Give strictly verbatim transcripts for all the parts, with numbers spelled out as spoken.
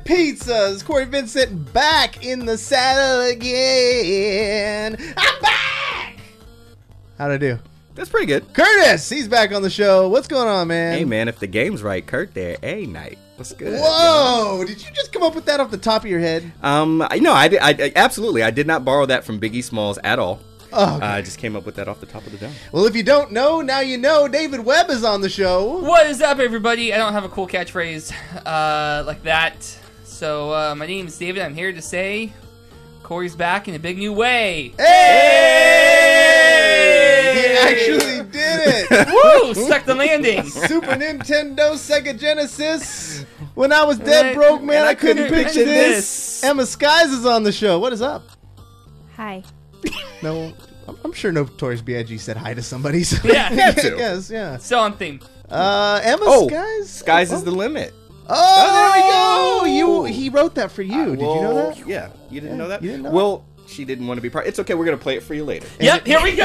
Pizzas. Corey Vincent back in the saddle again. I'm back. How'd I do? That's pretty good. Curtis, he's back on the show. What's going on, man? Hey, man, if the game's right, Kurt there. Hey, night. What's good? Whoa! Yo? Did you just come up with that off the top of your head? Um, no, I, did, I, I absolutely. I did not borrow that from Biggie Smalls at all. Oh, okay. uh, I just came up with that off the top of the dome. Well, if you don't know, now you know. David Webb is on the show. What is up, everybody? I don't have a cool catchphrase uh, like that. So, uh, my name is David. I'm here to say Corey's back in a big new way. Hey! He actually did it. Woo! Stuck the landing. Super Nintendo, Sega Genesis. When I was dead Right. broke, man, And I, I couldn't couldn't picture picture this. this. Emma Skies is on the show. What is up? Hi. No, I'm, I'm sure Notorious B I G said hi to somebody. So Yeah, I had to. guess, yeah. Still on theme. Uh, Emma Oh, Skies. Skies oh. is the limit. Oh, there we go. You, he wrote that for you. Uh, Did you know well, that? Yeah. You didn't Yeah, know that? you didn't know Well, she didn't want to be part. It's okay. We're going to play it for you later. Yep, here we go.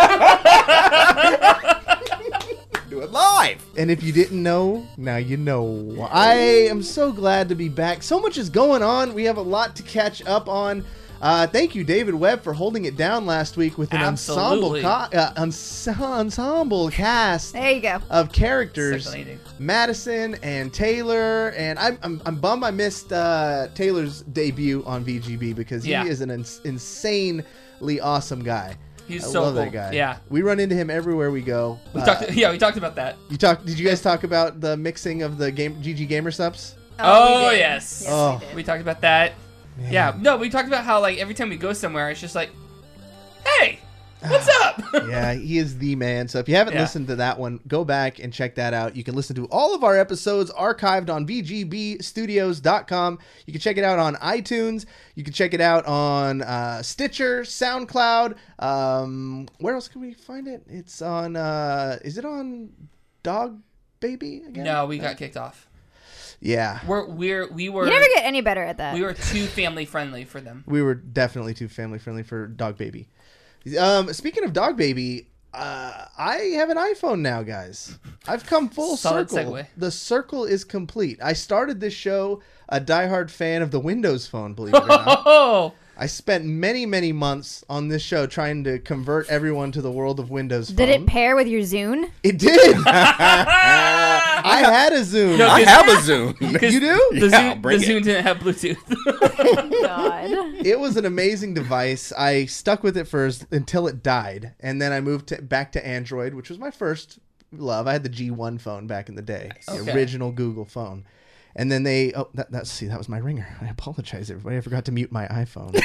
Do it live. And if you didn't know, now you know. I am so glad to be back. So much is going on. We have a lot to catch up on. Uh, thank you, David Webb, for holding it down last week with an ensemble Absolutely. ca- uh, ens- ensemble cast There you go. of characters. Stuck the landing. Madison and Taylor, and I'm I'm, I'm bummed I missed uh, Taylor's debut on V G B because he Yeah. is an ins- insanely awesome guy. He's I so love cool. that guy. Yeah. We run into him everywhere we go. We Uh, talked. Yeah, we talked about that. you talk. Did you guys talk about the mixing of the game G G Gamer subs? Oh, we did. yes. Yes, Oh. we did. We talked about that. Man. Yeah. No, we talked about how like every time we go somewhere, it's just like, hey, what's up? Yeah, he is the man. So if you haven't Yeah. listened to that one, go back and check that out. You can listen to all of our episodes archived on v g b studios dot com. You can check it out on iTunes. You can check it out on uh, Stitcher, SoundCloud. Um, where else can we find it? It's on, uh, is it on Dog Baby again? No, we got kicked off. Yeah. We're we're we were You never get any better at that. we were too family friendly for them. We were definitely too family friendly for Dog Baby. Um, speaking of Dog Baby, uh, I have an iPhone now, guys. I've come full Solid circle. segue. The circle is complete. I started this show a diehard fan of the Windows Phone, believe it or not. Oh, I spent many, many months on this show trying to convert everyone to the world of Windows Phone. Did it pair with your Zune? It did. I had a Zune. No, I have a Zoom. You do? the Yeah, Zune, bring the it. Zune didn't have Bluetooth. God. It was an amazing device. I stuck with it for as, until it died, and then I moved to, back to Android, which was my first love. I had the G one phone back in the day, the Okay. original Google phone. And then they oh that that's see that was my ringer. I apologize, everybody. I forgot to mute my iPhone.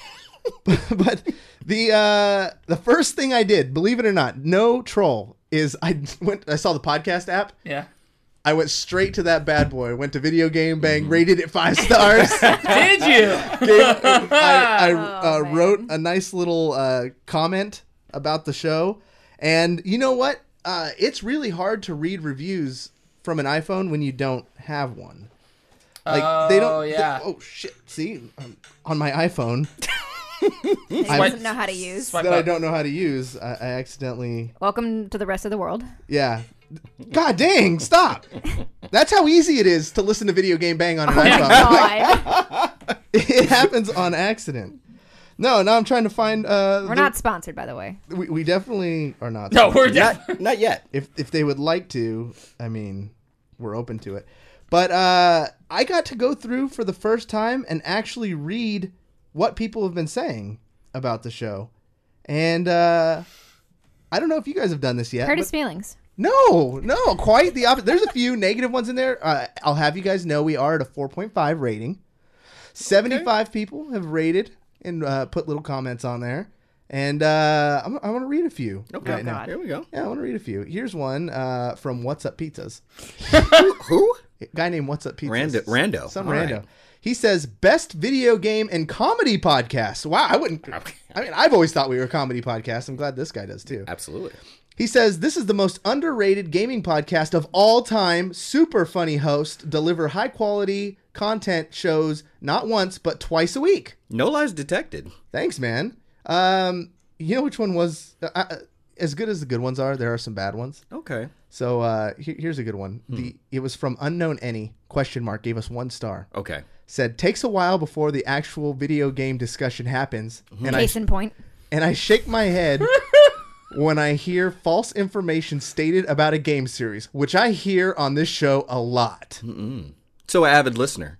But the uh, the first thing I did, believe it or not, no troll, is I went. I saw the podcast app. Yeah. I went straight to that bad boy. Went to Video Game Bang, rated it five stars. Did you? Gave- I, I Oh, uh, man. wrote a nice little uh, comment about the show, and you know what? Uh, it's really hard to read reviews from an iPhone when you don't have one. Like they don't. Oh, yeah. oh shit! See, um, on my iPhone He I- doesn't know how to use. Swipe that I up. don't know how to use, I, I accidentally. Welcome to the rest of the world. Yeah. God dang! Stop. That's how easy it is to listen to Video Game Bang on an iPhone. God. It happens on accident. No, now I'm trying to find. Uh, We're the- not sponsored, by the way. We, we definitely are not. No, we're def- Not, not yet. If if they would like to, I mean, we're open to it. But uh, I got to go through for the first time and actually read what people have been saying about the show, and uh, I don't know if you guys have done this yet. Hurt his but- feelings. No, no, quite the opposite. There's a few negative ones in there. Uh, I'll have you guys know we are at a four point five rating. seventy-five people have rated and uh, put little comments on there. And uh, I'm, I want to read a few Okay. right now. God. Here we go. Yeah, I want to read a few. Here's one uh, from What's Up Pizzas. Who? A guy named What's Up Pizzas. Rando- Rando. Some All rando. right. He says, best video game and comedy podcast. Wow, I wouldn't. I mean, I've always thought we were a comedy podcast. I'm glad this guy does too. Absolutely. He says, this is the most underrated gaming podcast of all time. Super funny host. Deliver high quality content shows not once, but twice a week. No lies detected. Thanks, man. Um, you know which one was uh, uh, as good as the good ones are? There are some bad ones. Okay. So uh, he- here's a good one. Hmm. The It was from Unknown Any, question mark, gave us one star. Okay. said, takes a while before the actual video game discussion happens. And I, Case in point. and I shake my head when I hear false information stated about a game series, which I hear on this show a lot. Mm-mm. So, an avid listener.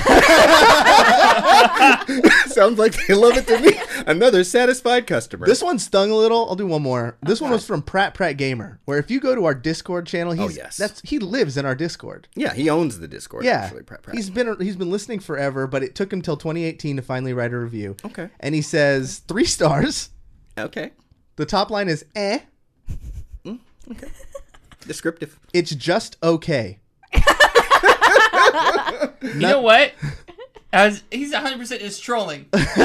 Sounds like they love it to me. Another satisfied customer. This one stung a little. I'll do one more. This one was from Pratt Pratt Gamer, where if you go to our Discord channel, he's, yes. that's he lives in our Discord. yeah, he owns the Discord. Yeah, actually, Pratt Pratt. he's been he's been listening forever, but it took him till twenty eighteen to finally write a review. Okay. And he says three stars. Okay. The top line is eh. Descriptive. It's just okay. You know what? As he's one hundred percent just trolling.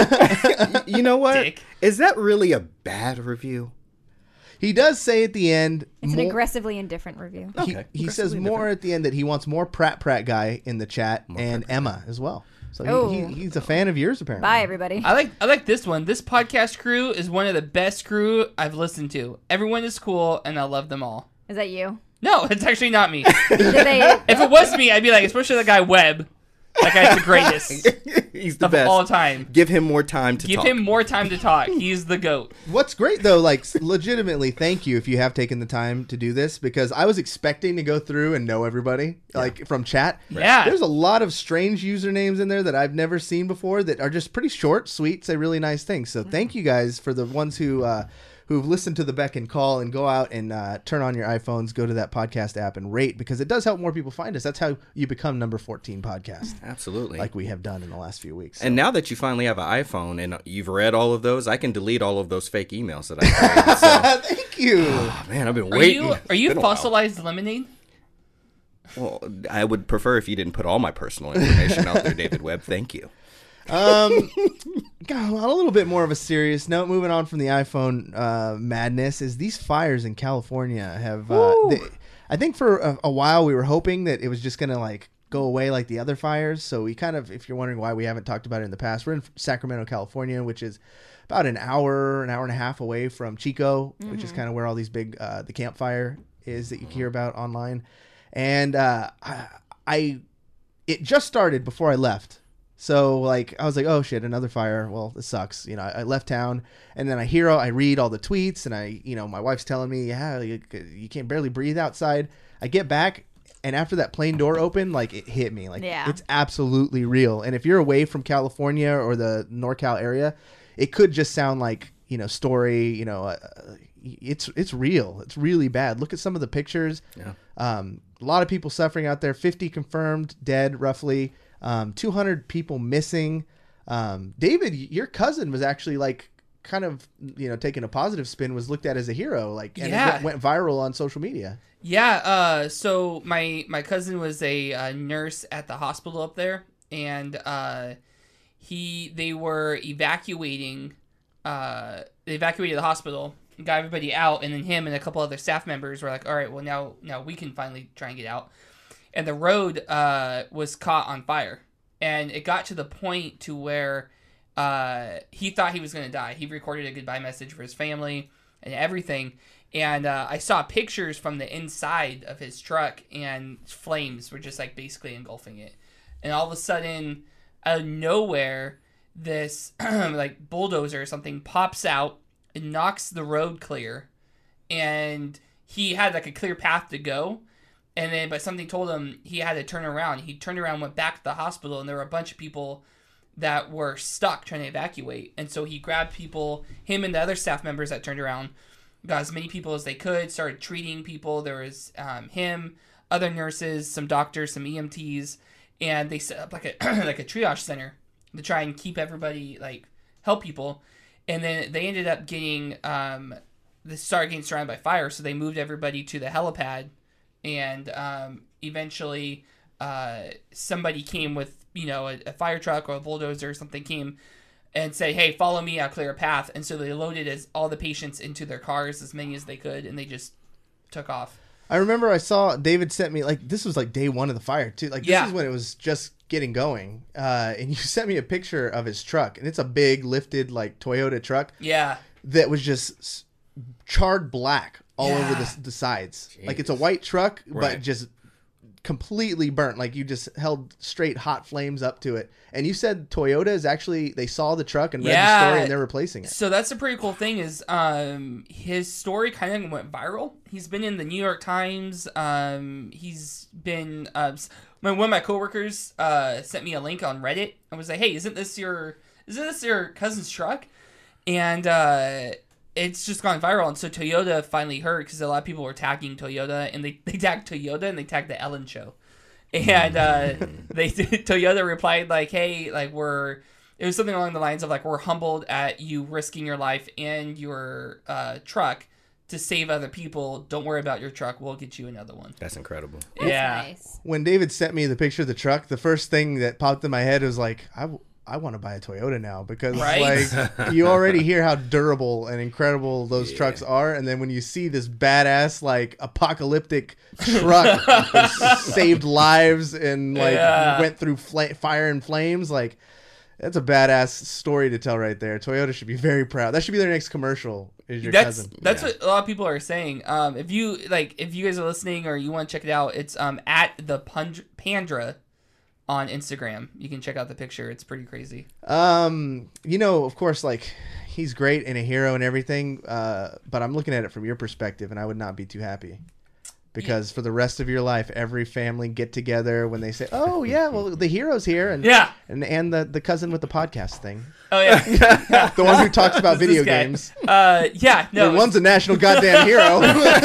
You know what? Dick. Is that really a bad review? He does say at the end. It's an more- aggressively indifferent review. He, Okay. he says Aggressively more different. at the end that he wants more Pratt Pratt guy in the chat More and Pratt Pratt Emma as well. So Oh. he, he, he's a fan of yours apparently. Bye, everybody. I like I like this one. This podcast crew is one of the best crew I've listened to. Everyone is cool, and I love them all. Is that you? No, it's actually not me. Did they? If it was me, I'd be like, especially the guy Webb. That guy's the greatest He's the of best. all time. Give him more time to Give talk. him more time to talk. He's the GOAT. What's great though, like legitimately, thank you if you have taken the time to do this, because I was expecting to go through and know everybody, like from chat. Yeah. There's a lot of strange usernames in there that I've never seen before that are just pretty short, sweet, say really nice things. So thank you guys for the ones who uh, who've listened to the beck and call and go out and uh, turn on your iPhones, go to that podcast app and rate, because it does help more people find us. That's how you become number fourteen podcast, Absolutely. like we have done in the last few weeks. And now that you finally have an iPhone and you've read all of those, I can delete all of those fake emails that I created. So, Thank you. oh, man, I've been Are waiting. you are you It's been a while. fossilized lemonade? Well, I would prefer if you didn't put all my personal information out there, David Webb. Thank you. Um, God, on a little bit more of a serious note, moving on from the iPhone uh, madness, is these fires in California have. Uh, they, I think for a, a while we were hoping that it was just gonna like go away like the other fires. So we kind of, if you're wondering why we haven't talked about it in the past, we're in Sacramento, California, which is about an hour, an hour and a half away from Chico, which is kind of where all these big uh, the campfire is that you hear about online, and uh, I, I it just started before I left. So like I was like, oh shit, another fire. Well, this sucks. You know, I, I left town, and then I hear, I read all the tweets, and I, you know, my wife's telling me, yeah, you, you can't barely breathe outside. I get back, and after that plane door opened, like it hit me. Like Yeah. it's absolutely real. And if you're away from California or the NorCal area, it could just sound like, you know, story. You know, uh, it's it's real. It's really bad. Look at some of the pictures. Yeah. Um, a lot of people suffering out there. fifty confirmed dead, roughly. Um, two hundred people missing. Um, David, your cousin was actually like kind of, you know, taking a positive spin, was looked at as a hero, like, and Yeah. it went, went viral on social media. Yeah. Uh. So my my cousin was a uh, nurse at the hospital up there, and uh, he they were evacuating. Uh, they evacuated the hospital, got everybody out, and then him and a couple other staff members were like, "All right, well now now we can finally try and get out." And the road uh, was caught on fire, and it got to the point to where uh, he thought he was going to die. He recorded a goodbye message for his family and everything, and uh, I saw pictures from the inside of his truck, and flames were just like basically engulfing it. And all of a sudden, out of nowhere, this like bulldozer or something pops out and knocks the road clear, and he had like a clear path to go. And then, but something told him he had to turn around. He turned around, went back to the hospital, and there were a bunch of people that were stuck trying to evacuate. And so he grabbed people, him and the other staff members that turned around, got as many people as they could, started treating people. There was um, him, other nurses, some doctors, some E M Ts, and they set up like a like a triage center to try and keep everybody, like, help people. And then they ended up getting, um, they started getting surrounded by fire, so they moved everybody to the helipad. And um, eventually, uh, somebody came with, you know, a, a fire truck or a bulldozer or something came and said, "Hey, follow me. I'll clear a path." And so they loaded as all the patients into their cars, as many as they could, and they just took off. I remember I saw David sent me, like, this was like day one of the fire too. Like this Yeah. is when it was just getting going. Uh, and you sent me a picture of his truck, and it's a big lifted like Toyota truck Yeah, that was just s- charred black all Yeah. over the, the sides. Like it's a Jeez. white truck, but Right. just completely burnt, like you just held straight hot flames up to it. And you said Toyota is actually, they saw the truck and read Yeah. the story and they're replacing it. So that's a pretty cool thing is um, his story kind of went viral. He's been in the New York Times. Um, he's been uh, s- my, one of my coworkers uh, sent me a link on Reddit and was like, "Hey, isn't this your isn't this your cousin's truck?" And uh, it's just gone viral. And so Toyota finally heard because a lot of people were tagging Toyota, and they, they tagged Toyota and they tagged the Ellen Show. And uh, they Toyota replied like, "Hey, like we're," it was something along the lines of like, "We're humbled at you risking your life and your uh, truck to save other people. Don't worry about your truck. We'll get you another one." That's incredible. That's yeah. nice. When David sent me the picture of the truck, the first thing that popped in my head was like, I, w- I want to buy a Toyota now because Right? like you already hear how durable and incredible those Yeah. trucks are, and then when you see this badass like apocalyptic truck that saved lives and like Yeah. went through fla- fire and flames, like that's a badass story to tell right there. Toyota should be very proud. That should be their next commercial. Is your That's cousin? that's Yeah. what a lot of people are saying. Um, if you like, if you guys are listening or you want to check it out, it's um at the Pund- Pandra on Instagram. You can check out the picture. It's pretty crazy. Um, you know, of course, like he's great and a hero and everything. Uh, but I'm looking at it from your perspective, and I would not be too happy because for the rest of your life, every family get together when they say, "Oh yeah, well the hero's here," and Yeah. and and the the cousin with the podcast thing, Oh yeah. the one who talks about This video guy. games. Uh, yeah. No. And one's a national goddamn hero.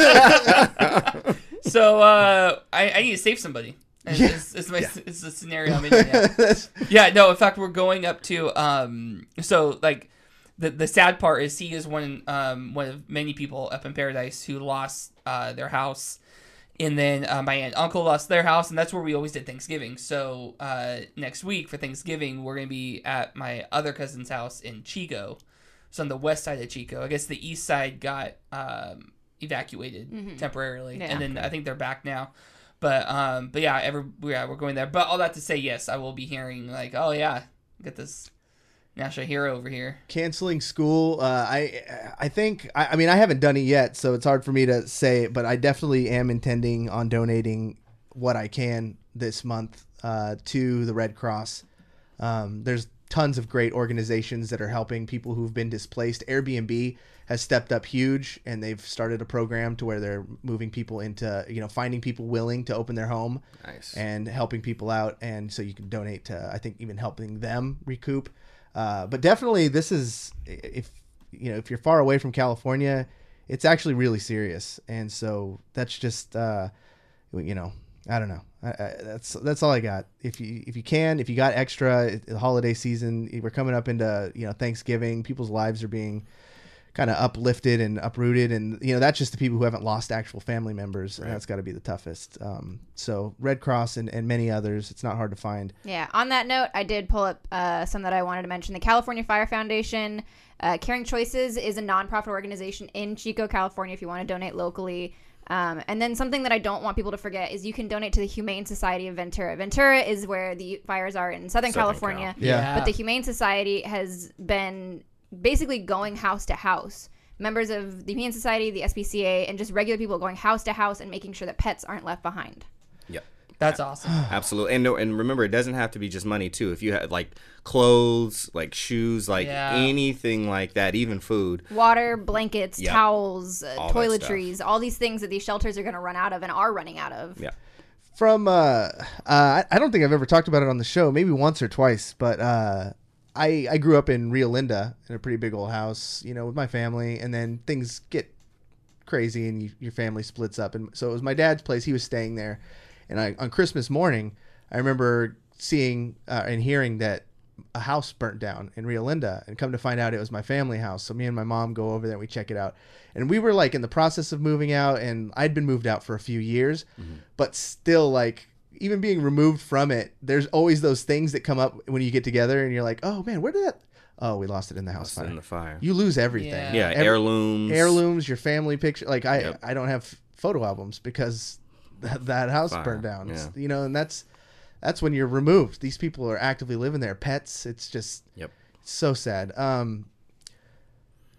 So uh, I, I need to save somebody. And Yeah. It's, it's, my, it's the scenario I'm in right now. Yeah, no, in fact, we're going up to, um, so, like, the the sad part is he is one, um, one of many people up in Paradise who lost uh, their house. And then uh, my aunt and uncle lost their house, and that's where we always did Thanksgiving. So uh, next week for Thanksgiving, we're going to be at my other cousin's house in Chico. So on the west side of Chico. I guess the east side got um, evacuated temporarily. Yeah. And then I think they're back now. But um, but yeah, every yeah, we're going there. But all that to say, yes, I will be hearing like, oh yeah, get this national hero over here. Canceling school. Uh, I I think I, I mean I haven't done it yet, so it's hard for me to say. But I definitely am intending on donating what I can this month uh, to the Red Cross. Um, there's tons of great organizations that are helping people who've been displaced. Airbnb has stepped up huge, and they've started a program to where they're moving people into, you know, finding people willing to open their home Nice. and helping people out. And so you can donate to, I think, even helping them recoup. Uh, but definitely this is, if, you know, if you're far away from California, it's actually really serious. And so that's just, uh, you know, I don't know. I, I, that's that's all I got. If you if you can, if you got extra, it- the holiday season, we're coming up into, you know, Thanksgiving. People's lives are being kind of uplifted and uprooted, and you know that's just the people who haven't lost actual family members, and Right. that's got to be the toughest. Um, so Red Cross and, and many others, it's not hard to find. Yeah. On that note, I did pull up uh, some that I wanted to mention. The California Fire Foundation, uh, Caring Choices is a nonprofit organization in Chico, California. If you want to donate locally. Um, and then something that I don't want people to forget is you can donate to the Humane Society of Ventura. Ventura is where the fires are in Southern, Southern California. Cal. Yeah. But the Humane Society has been basically going house to house. Members of the Humane Society, the S P C A, and just regular people going house to house and making sure that pets aren't left behind. Yep. That's awesome. Absolutely. And no, and remember, it doesn't have to be just money too. If you had like clothes, like shoes, like Yeah. anything like that, even food. Water, blankets, Yep. towels, uh, All that toiletries, all these things that these shelters are going to run out of and are running out of. Yeah. From uh, uh, I I don't think I've ever talked about it on the show, maybe once or twice, but uh, I I grew up in Rio Linda in a pretty big old house, you know, with my family, and then things get crazy and you, your family splits up, and so it was my dad's place. He was staying there, and I on Christmas morning, I remember seeing uh, and hearing that a house burnt down in Rio Linda, and come to find out it was my family house. So me and my mom go over there and we check it out. And we were like in the process of moving out, and I'd been moved out for a few years, but still like even being removed from it, there's always those things that come up when you get together and you're like, oh man, where did that? Oh, we lost it in the house Lost fire. in the fire. You lose everything. Yeah. Yeah. Every- Heirlooms. heirlooms, your family picture. Like I, Yep. I don't have photo albums because that, that house Fire, burned down. It's- yeah. You know, and that's that's when you're removed. These people are actively living there. Pets. It's just Yep. it's so sad. Um,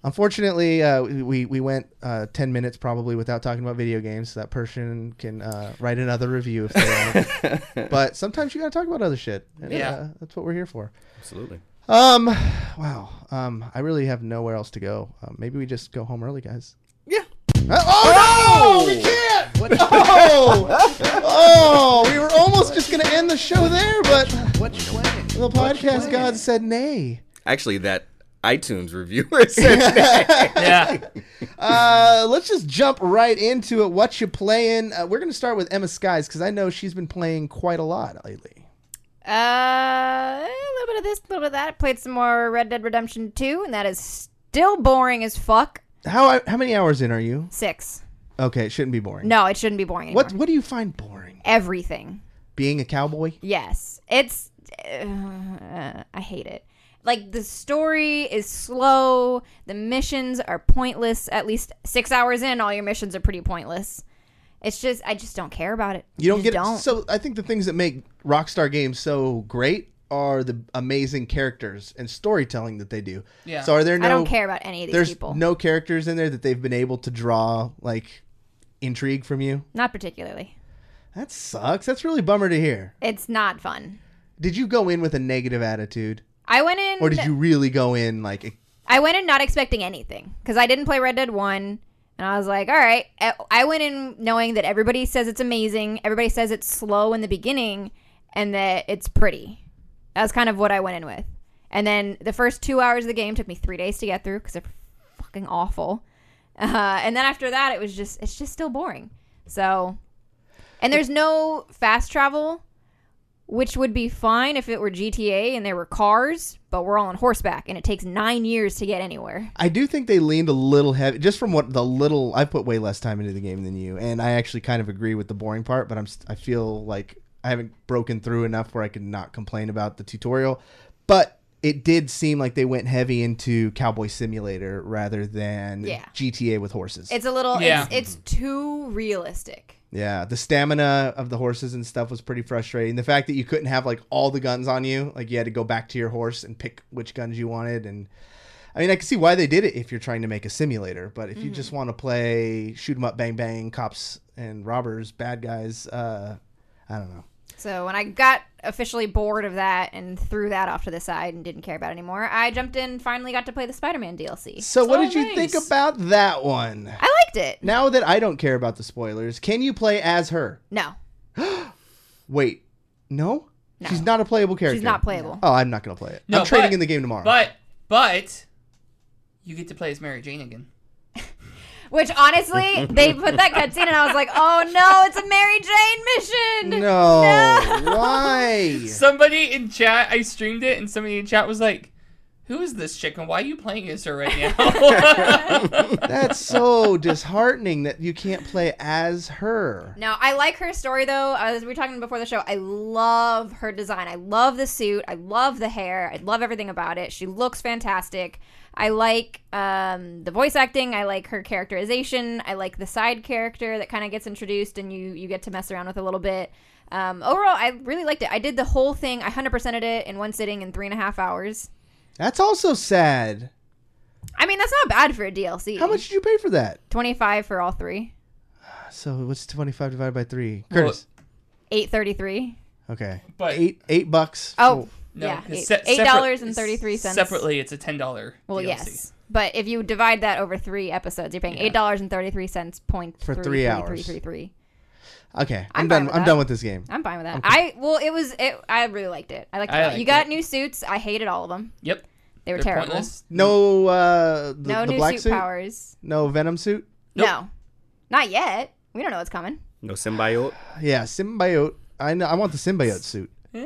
Unfortunately, uh, we we went uh, ten minutes probably without talking about video games, so that person can uh, write another review if they want. But sometimes you gotta talk about other shit. And, Yeah. uh, that's what we're here for. Absolutely. Um, wow. Um, I really have nowhere else to go. Um, maybe we just go home early, guys. Yeah. Uh, oh, no! We can't! What? Oh! Oh! We were almost just gonna end the show there, but What you playing? the podcast god said nay. Actually, that iTunes reviewer said that. Yeah. Uh, let's just jump right into it. What you playing? Uh, we're gonna start with Emma Skies because I know she's been playing quite a lot lately. Uh, a little bit of this, a little bit of that. I played some more Red Dead Redemption two, and that is still boring as fuck. How how many hours in are you? Six. Okay, it shouldn't be boring. No, it shouldn't be boring anymore. What what do you find boring? Everything. Being a cowboy? Yes. It's... Uh, I hate it. Like, the story is slow. The missions are pointless. At least six hours in, all your missions are pretty pointless. It's just... I just don't care about it. You don't I get just it. don't. So I think the things that make Rockstar games so great are the amazing characters and storytelling that they do. Yeah. So are there no... I don't care about any of these There's people. no characters in there that they've been able to draw, like, intrigue from you? Not particularly. That sucks. That's really bummer to hear. It's not fun. Did you go in with a negative attitude? I went in... Or did you really go in, like... I went in not expecting anything because I didn't play Red Dead one, and I was like, all right. I went in knowing that everybody says it's amazing, everybody says it's slow in the beginning, and that it's pretty. That's kind of what I went in with. And then the first two hours of the game took me three days to get through because they're fucking awful. Uh, and then after that, it was just it's just still boring. So, and there's no fast travel, which would be fine if it were G T A and there were cars, but we're all on horseback, and it takes nine years to get anywhere. I do think they leaned a little heavy, just from what the little... I've put way less time into the game than you, and I actually kind of agree with the boring part, but I'm st- I feel like I haven't broken through enough where I can not complain about the tutorial. But it did seem like they went heavy into Cowboy Simulator rather than Yeah. G T A with horses. It's a little... Yeah. It's, it's too realistic. Yeah, the stamina of the horses and stuff was pretty frustrating. The fact that you couldn't have like all the guns on you, like you had to go back to your horse and pick which guns you wanted. And I mean, I can see why they did it if you're trying to make a simulator, but if you just want to play shoot 'em up, bang bang, cops and robbers, bad guys, uh, I don't know. So when I got officially bored of that and threw that off to the side and didn't care about it anymore, I jumped in and finally got to play the Spider-Man D L C. So what Oh, did you nice. think about that one? I liked it. Now that I don't care about the spoilers, can you play as her? No, Wait, no? No. She's not a playable character. she's not playable. Oh, I'm not going to play it. No, I'm trading but- in the game tomorrow. But, but, you get to play as Mary Jane again. Which, honestly, they put that cutscene and I was like, oh no, it's a Mary Jane mission! no, why? Somebody in chat, I streamed it, and somebody in chat was like, who is this chick, and why are you playing as her right now? That's so disheartening that you can't play as her. No, I like her story, though. As we were talking before the show, I love her design. I love the suit. I love the hair. I love everything about it. She looks fantastic. I like um, the voice acting. I like her characterization. I like the side character that kind of gets introduced and you, you get to mess around with a little bit. Um, overall, I really liked it. I did the whole thing. I one hundred percented it in one sitting in three and a half hours. That's also sad. I mean, that's not bad for a D L C. How much did you pay for that? twenty-five for all three. So what's twenty-five divided by three? Well, Curtis. eight thirty-three. Okay. But- eight eight bucks. Oh, No, yeah. 'cause Eight, se- eight separate- dollars and thirty-three cents. Separately, it's a ten dollars Well, D L C. yes. But if you divide that over three episodes, you're paying eight dollars and thirty-three cents point For three, three three, hours. three, three, three. Okay. I'm I'm, fine done. with I'm that. done with this game. I'm fine with that. I well, it was it. I really liked it. I liked it. I a lot. liked You got it. new suits. I hated all of them. Yep. They were They're terrible. pointless. No uh the, No the new black suit, suit? powers. No Venom suit? Nope. No, not yet. We don't know what's coming. No symbiote. Yeah, symbiote. I know I want the symbiote suit.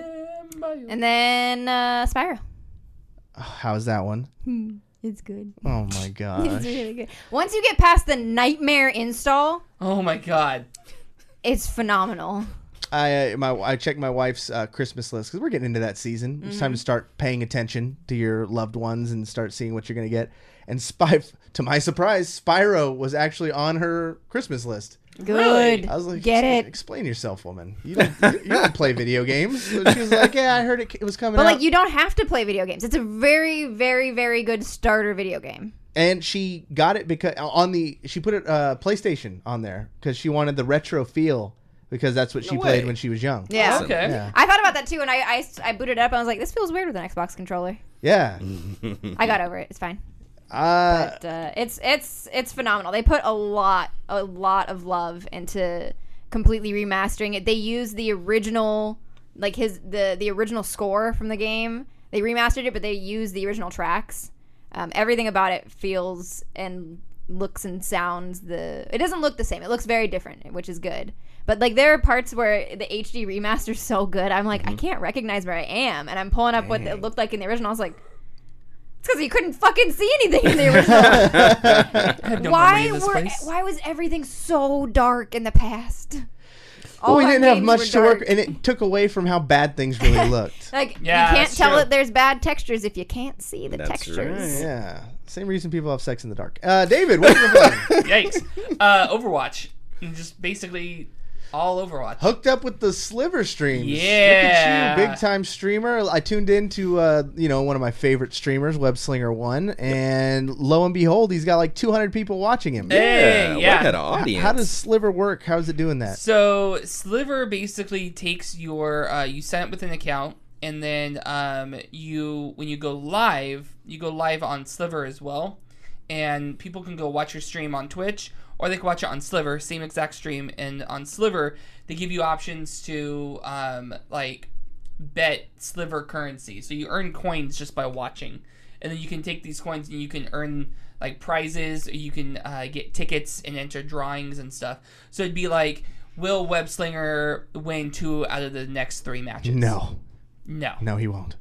And then uh, Spyro. Oh, how's that one? It's good. Oh my It's gosh. really good. Once you get past the nightmare install, Oh my god. it's phenomenal. I uh, my I checked my wife's uh, Christmas list because we're getting into that season. It's time to start paying attention to your loved ones and start seeing what you're gonna get. And Spy, to my surprise, Spyro was actually on her Christmas list. Good. Really? I was like, Get "Explain- it. Explain yourself, woman. You don't you don't play video games." So she was like, "Yeah, I heard it, it was coming But out." like, you don't have to play video games. It's a very, very, very good starter video game. And she got it because on the she put it uh, PlayStation on there because she wanted the retro feel because that's what she No played way. when she was young. Yeah. Okay. Yeah. I thought about that too, and I, I, I booted it up. And I was like, this feels weird with an Xbox controller. Yeah. I got over it. It's fine. Uh, But uh, it's it's it's phenomenal. They put a lot a lot of love into completely remastering it. They used the original like his the the original score from the game. They remastered it, but they used the original tracks. Um, everything about it feels and looks and sounds the. It doesn't look the same. It looks very different, which is good. But like there are parts where the H D remaster is so good. I'm like, mm-hmm. I can't recognize where I am, and I'm pulling up Dang. what it looked like in the original. I was like. Because you couldn't fucking see anything in the original. I have no why memory of this were place. why was everything so dark in the past? well, we our didn't have games much were to work, dark. and it took away from how bad things really looked. Like Yeah, you can't that's tell true. that there's bad textures if you can't see the That's textures. right. Yeah, same reason people have sex in the dark. Uh, David, what have you been playing? Yikes. Uh, Overwatch. Just basically all Overwatch. Hooked up with the Sliver streams. Yeah. Look at you, big time streamer. I tuned into uh, you know, one of my favorite streamers, Webslinger One, and lo and behold, he's got like two hundred people watching him. Hey, Yeah, yeah. what an How- audience. How does Sliver work? How's it doing that? So Sliver basically takes your uh, you sign up with an account, and then um, you when you go live, you go live on Sliver as well, and people can go watch your stream on Twitch, or they can watch it on Sliver, same exact stream. And on Sliver, they give you options to um, like bet Sliver currency, so you earn coins just by watching, and then you can take these coins and you can earn like prizes, or you can uh, get tickets and enter drawings and stuff. So it'd be like, will Webslinger win two out of the next three matches? No, No. no, he won't.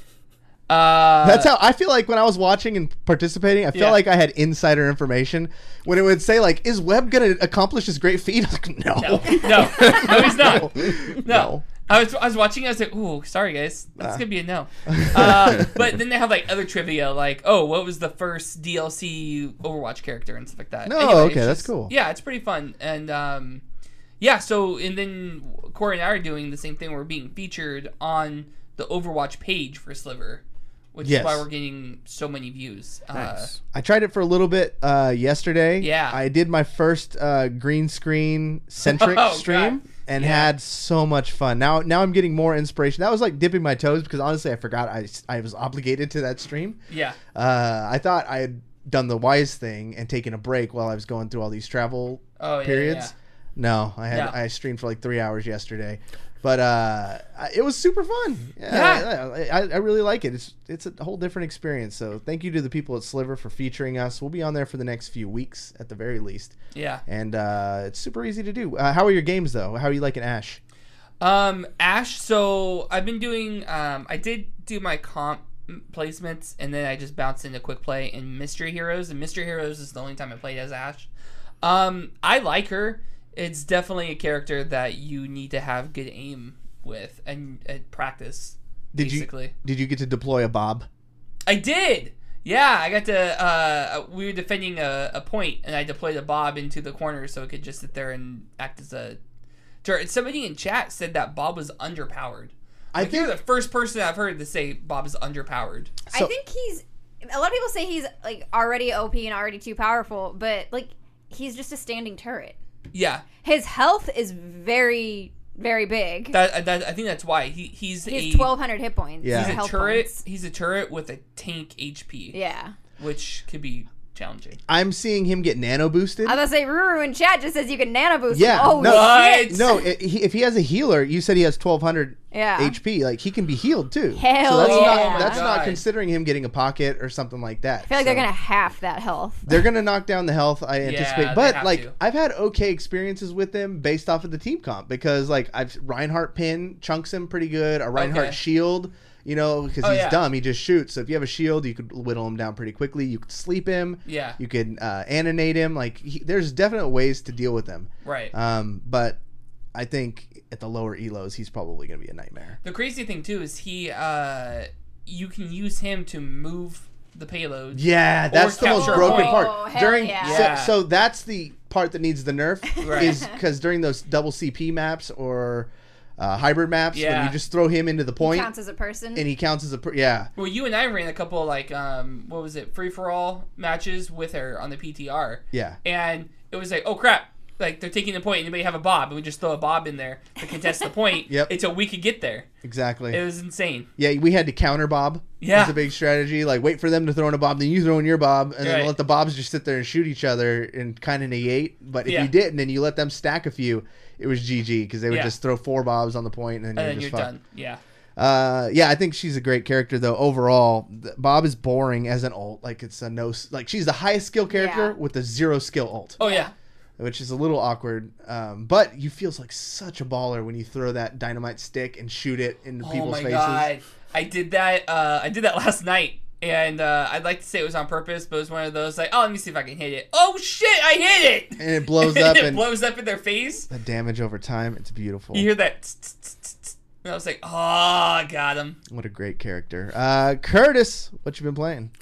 Uh, That's how I feel like when I was watching and participating. I felt Yeah. like I had insider information when it would say like, "Is Webb gonna accomplish this great feat?" I was like, no, no, no, no, he's not. No. No. I was I was watching. I was like, "Ooh, sorry guys, that's Ah. gonna be a no." Uh, but then they have like other trivia, like, "Oh, what was the first D L C Overwatch character?" and stuff like that. No, Anyway, okay, it's that's just- cool. Yeah, it's pretty fun, and um, yeah. So and then Corey and I are doing the same thing. We're being featured on the Overwatch page for Sliver, which Yes. is why we're getting so many views. Uh, Nice. I tried it for a little bit uh, yesterday. Yeah. I did my first uh, green screen centric Oh, stream God. and Yeah. had so much fun. Now, now I'm getting more inspiration. That was like dipping my toes because honestly, I forgot I, I was obligated to that stream. yeah. Uh, I thought I had done the wise thing and taken a break while I was going through all these travel Oh yeah. periods. Yeah. No, I had No. I streamed for like three hours yesterday, but uh, I- it was super fun. Yeah. I, I really like it. It's it's a whole different experience. So thank you to the people at Sliver for featuring us. We'll be on there for the next few weeks at the very least, Yeah. and uh, it's super easy to do. Uh, how are your games though? How are you liking Ash? Um, Ash. So I've been doing. Um, I did do my comp placements, and then I just bounced into quick play in Mystery Heroes. And Mystery Heroes is the only time I played as Ash. Um, I like her. It's definitely a character that you need to have good aim with and, and practice. Did basically. you did you get to deploy a Bob? I did. Yeah, I got to. Uh, we were defending a, a point, and I deployed a Bob into the corner so it could just sit there and act as a turret. Somebody in chat said that Bob was underpowered. I Like, think you're the first person I've heard to say Bob is underpowered. So- I think he's. A lot of people say he's like already O P and already too powerful, but like he's just a standing turret. Yeah, His health is very, very big. that, that I think that's why he he's He's a twelve hundred hit points. Yeah. he's a health turret. points. He's a turret with a tank H P, Yeah. which could be challenging. I'm seeing him get nano boosted. I was gonna say Ruru in chat just says you can nano boost. Yeah, him. Oh no. shit. No, it, he, if he has a healer, you said he has twelve hundred Yeah. H P. Like he can be healed too. Hell so that's yeah. not Oh my that's not God. considering him getting a pocket or something like that. I feel like So they're gonna half that health. they're gonna knock down the health. I anticipate, they but have like to. I've had okay experiences with them based off of the team comp because like I've Reinhardt pin chunks him pretty good. A Reinhardt Okay. shield. You know, because Oh, he's yeah. dumb, he just shoots. So if you have a shield, you could whittle him down pretty quickly. You could sleep him. Yeah, You could uh, animate him. Like he, there's definite ways to deal with him. right. Um, but I think at the lower elos, he's probably going to be a nightmare. The crazy thing too is he. Uh, you can use him to move the payload. Yeah, that's the most capture a broken point. part. Oh, hell during yeah. so, Yeah. so that's the part that needs the nerf Right. is because during those double C P maps or uh, hybrid maps. When Yeah. you just throw him into the He point, counts as a person. and he counts as a per- yeah. Well, you and I ran a couple like um, what was it, free for all matches with her on the P T R. Yeah. And it was like, oh crap, like they're taking the point. Anybody have a bob? And we just throw a bob in there to contest the point Yep. until we could get there. Exactly. It was insane. Yeah, we had to counter bob. Yeah. That's a big strategy. Like, wait for them to throw in a bob, then you throw in your bob, and then Right. let the bobs just sit there and shoot each other and kind of negate. But if Yeah. you didn't, and you let them stack a few, it was G G because they would Yeah. just throw four bobs on the point, and then And you're then just you're fucked. done. Yeah. Uh, yeah, I think she's a great character though. Overall, Th- Bob is boring as an ult. Like it's a no. s- Like she's the highest skill character Yeah. with a zero skill ult, Oh yeah. which is a little awkward. Um, but you feel like such a baller when you throw that dynamite stick and shoot it into Oh people's my faces. god. I did that. Uh, I did that last night. And uh, I'd like to say it was on purpose, but it was one of those like, oh, let me see if I can hit it. Oh shit, I hit it! And it blows up it and blows up in their face. the damage over time. It's beautiful. You hear that? tss, tss, tss, tss. And I was like, oh, I got him. What a great character. Uh, Curtis, what you been playing?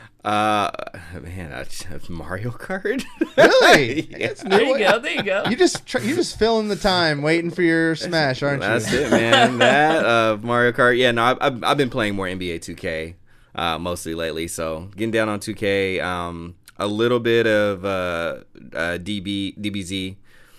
Uh, man, that's Mario Kart. Really? Yeah. That's There new. you go. There you go. You just tr- you just filling the time, waiting for your smash, aren't you? That's it, man. That uh, Mario Kart. Yeah, no, I've, I've I've been playing more N B A two K uh, mostly lately. So getting down on two K. Um, a little bit of uh, uh, D B D B Z.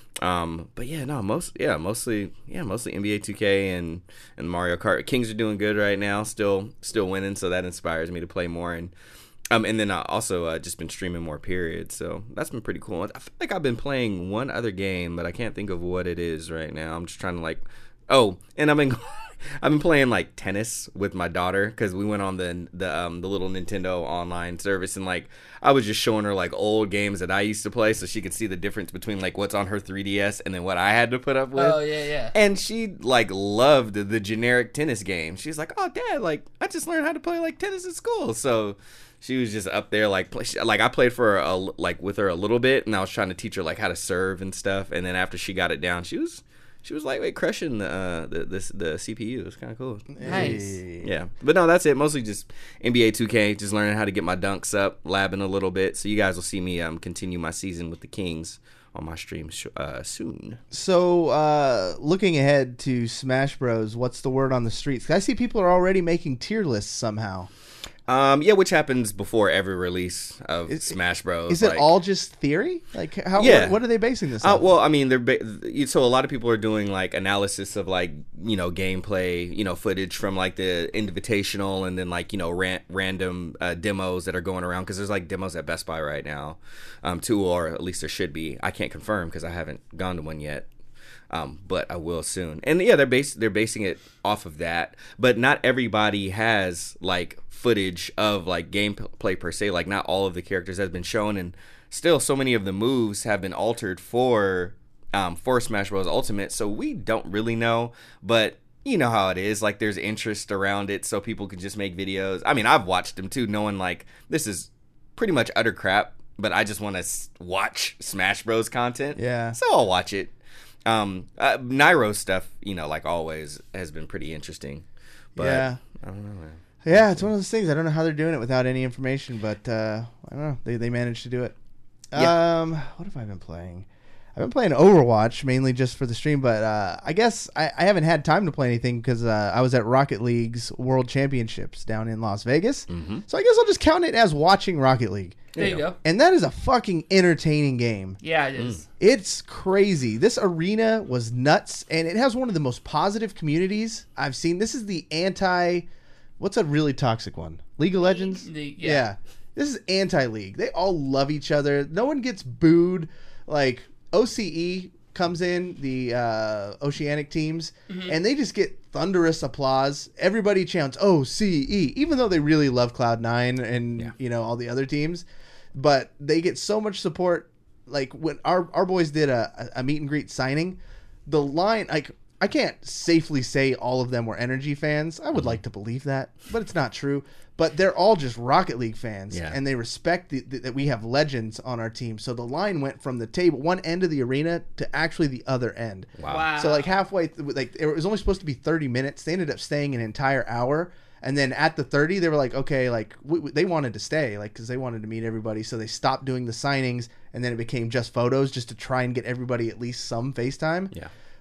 Um, but yeah, no, most yeah, mostly yeah, mostly N B A two K and and Mario Kart. Kings are doing good right now. Still still winning, so that inspires me to play more. And um, and then I also uh, just been streaming more. Period. So that's been pretty cool. I feel like I've been playing one other game, but I can't think of what it is right now. I'm just trying to like, oh, and I've been I've been playing like tennis with my daughter because we went on the the um the little Nintendo online service, and like I was just showing her like old games that I used to play so she could see the difference between like what's on her three D S and then what I had to put up with. Oh yeah, yeah. And she like loved the generic tennis game. She's like, "Oh, Dad, like I just learned how to play like tennis at school." So she was just up there like play, like I played for her a, like with her a little bit, and I was trying to teach her like how to serve and stuff. And then after she got it down, she was she was like wait, crushing the uh, the this the C P U. It was kind of cool. Nice. Hey. Yeah, but no, that's it. Mostly just N B A two K, just learning how to get my dunks up, labbing a little bit. So you guys will see me um continue my season with the Kings on my stream sh- uh, soon. So, uh, looking ahead to Smash Bros, what's the word on the streets? 'Cause I see people are already making tier lists somehow. Um, yeah, which happens before every release of Is- Smash Bros. Is it like- all just theory? Like, how? Yeah. What, what are they basing this Uh, on? well, I mean, they're ba- so a lot of people are doing like analysis of like you know gameplay, you know footage from like the Invitational, and then like you know ran- random uh, demos that are going around because there's like demos at Best Buy right now, um, too, or at least there should be. I can't confirm because I haven't gone to one yet. Um, but I will soon. And yeah, they're bas- they're basing it off of that. But not everybody has like footage of like gameplay per se. Like not all of the characters has been shown, and still so many of the moves have been altered for um, for Smash Bros. Ultimate. So we don't really know, but you know how it is. Like there's interest around it, so people can just make videos. I mean, I've watched them too, knowing like this is pretty much utter crap, but I just want to s- watch Smash Bros. Content. Yeah. So I'll watch it. Um, uh, Nairo's stuff, you know, like always, has been pretty interesting. But Yeah. I don't know, man. Yeah, it's one of those things. I don't know how they're doing it without any information, but uh, I don't know. They they managed to do it. Yeah. Um, what have I been playing? I've been playing Overwatch mainly just for the stream, but uh, I guess I, I haven't had time to play anything because uh, I was at Rocket League's World Championships down in Las Vegas. Mm-hmm. So I guess I'll just count it as watching Rocket League. There you go. And that is a fucking entertaining game. Yeah, it is. It's crazy. This arena was nuts, and it has one of the most positive communities I've seen. This is the anti... What's a really toxic one? League of Legends? The- Yeah. yeah. This is anti-league. They all love each other. No one gets booed. Like, O C E comes in, the uh, Oceanic teams, and they just get thunderous applause. Everybody chants O C E, even though they really love Cloud nine and, Yeah. you know, all the other teams. But they get so much support. Like, when our, our boys did a, a meet and greet signing, the line, like... I can't safely say all of them were Energy fans. I would like to believe that, but it's not true. But they're all just Rocket League fans, Yeah. and they respect the, the, that we have legends on our team. So the line went from the table, one end of the arena, to actually the other end. Wow. Wow. So like halfway, th- like it was only supposed to be thirty minutes. They ended up staying an entire hour, and then at the thirty, they were like, okay, like we, we- they wanted to stay, like because they wanted to meet everybody. So they stopped doing the signings, and then it became just photos, just to try and get everybody at least some FaceTime. Yeah.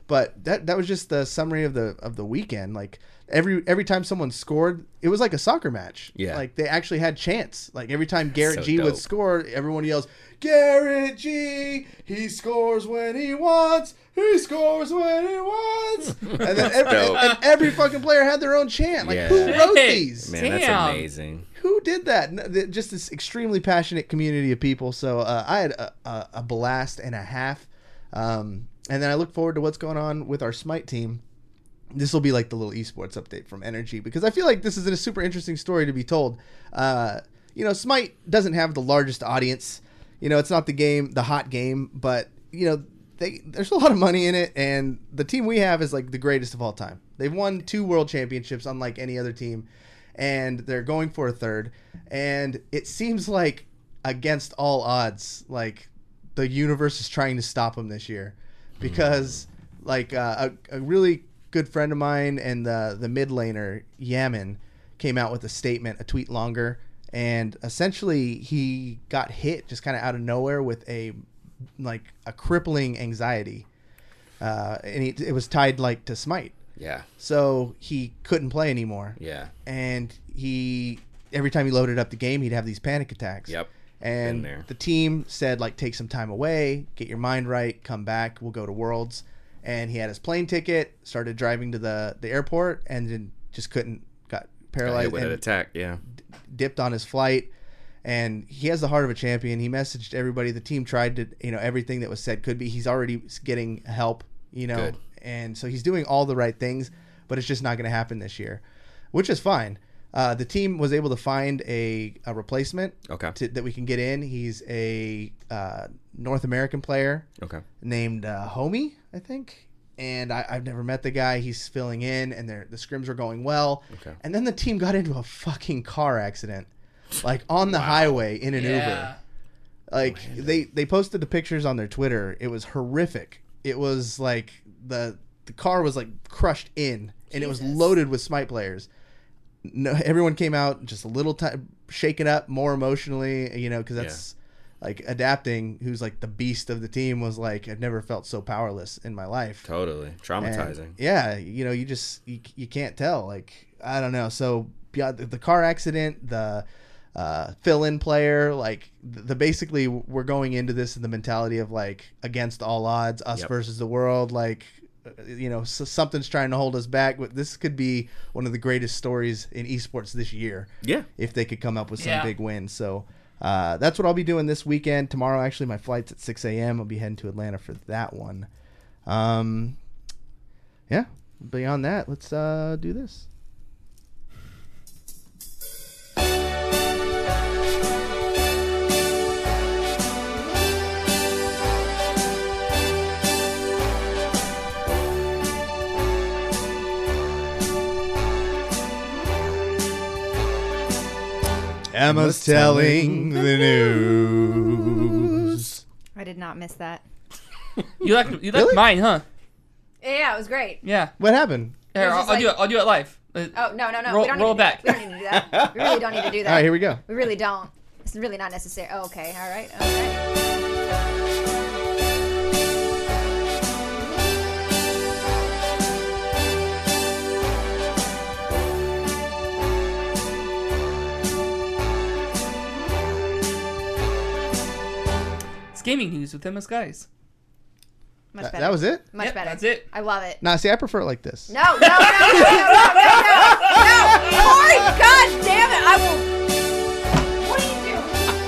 But that that was just the summary of the of the weekend. Like every every time someone scored, it was like a soccer match. Yeah. Like they actually had chants. Like every time Garrett So G would dope. score, everyone yells, Garrett G, he scores when he wants, he scores when he wants. And then every, Dope. and every fucking player had their own chant. Like Yeah. who wrote Hey. these? Man, that's Damn. amazing. Who did that? N- th- Just this extremely passionate community of people. So uh, I had a, a, a blast and a half. Um, and then I look forward to what's going on with our Smite team. This will be like the little esports update from Energy, because I feel like this is a super interesting story to be told. Uh, you know, Smite doesn't have the largest audience. You know, it's not the game, the hot game, but you know, they there's a lot of money in it, and the team we have is like the greatest of all time. They've won two world championships, unlike any other team, and they're going for a third. And it seems like against all odds, like the universe is trying to stop them this year, because like uh, a, a really good friend of mine and the the mid laner Yamin came out with a statement, a tweet longer, and essentially he got hit just kind of out of nowhere with a like a crippling anxiety, uh, and he, it was tied like to Smite, Yeah. so he couldn't play anymore. Yeah. And he every time he loaded up the game, he'd have these panic attacks. Yep. And Been there. the team said, like, take some time away, get your mind right, come back, we'll go to Worlds. And he had his plane ticket, started driving to the, the airport, and then just couldn't, got Got paralyzed hit with and an attack. Yeah. dipped on his flight. And he has the heart of a champion. He messaged everybody. The team tried to, you know, everything that was said could be. He's already getting help, you know. Good. And so he's doing all the right things, but it's just not going to happen this year, which is fine. Uh, the team was able to find a, a replacement Okay. to, that we can get in. He's a uh, North American player Okay. named uh, Homie, I think. And I, I've never met the guy. He's filling in, and they're- the scrims are going well. Okay. And then the team got into a fucking car accident, like on the highway in an Uber. Yeah. Like they they posted the pictures on their Twitter. It was horrific. It was like the the car was like crushed in, and it was Jesus. loaded with Smite players. No, everyone came out just a little t- shaken up, more emotionally, you know, because that's like adapting. Who's like the beast of the team was like, I've never felt so powerless in my life. Totally. And, Traumatizing. yeah, you know, you just you, you can't tell. Like I don't know. So yeah, the, the car accident, the uh, fill-in player, like the, the basically we're going into this in the mentality of like against all odds, us Yep. versus the world. Like uh, you know, so something's trying to hold us back. But this could be one of the greatest stories in esports this year Yeah. if they could come up with some Yeah. big wins. So. Uh, that's what I'll be doing this weekend. Tomorrow, actually, my flight's at six a.m. I'll be heading to Atlanta for that one. Um, yeah. Beyond that, let's uh, do this. Emma's telling the news. I did not miss that. You like you like Really? mine, huh? Yeah, it was great. Yeah. What happened? Here, It was I'll, just I'll do like- it. I'll do it live. Uh, Oh no no no! Roll- we don't roll need back. To, we don't need to do that. We really don't need to do that. All right, here we go. We really don't. It's really not necessary. Oh, okay. All right. All right. It's gaming news with Emma Skies. Much That, better. that was it? Much Yep, better. that's it. I love it. Nah, see, I prefer it like this. No, no, no, no, no, no, no, no, no, Corey, God damn it! I will. What are you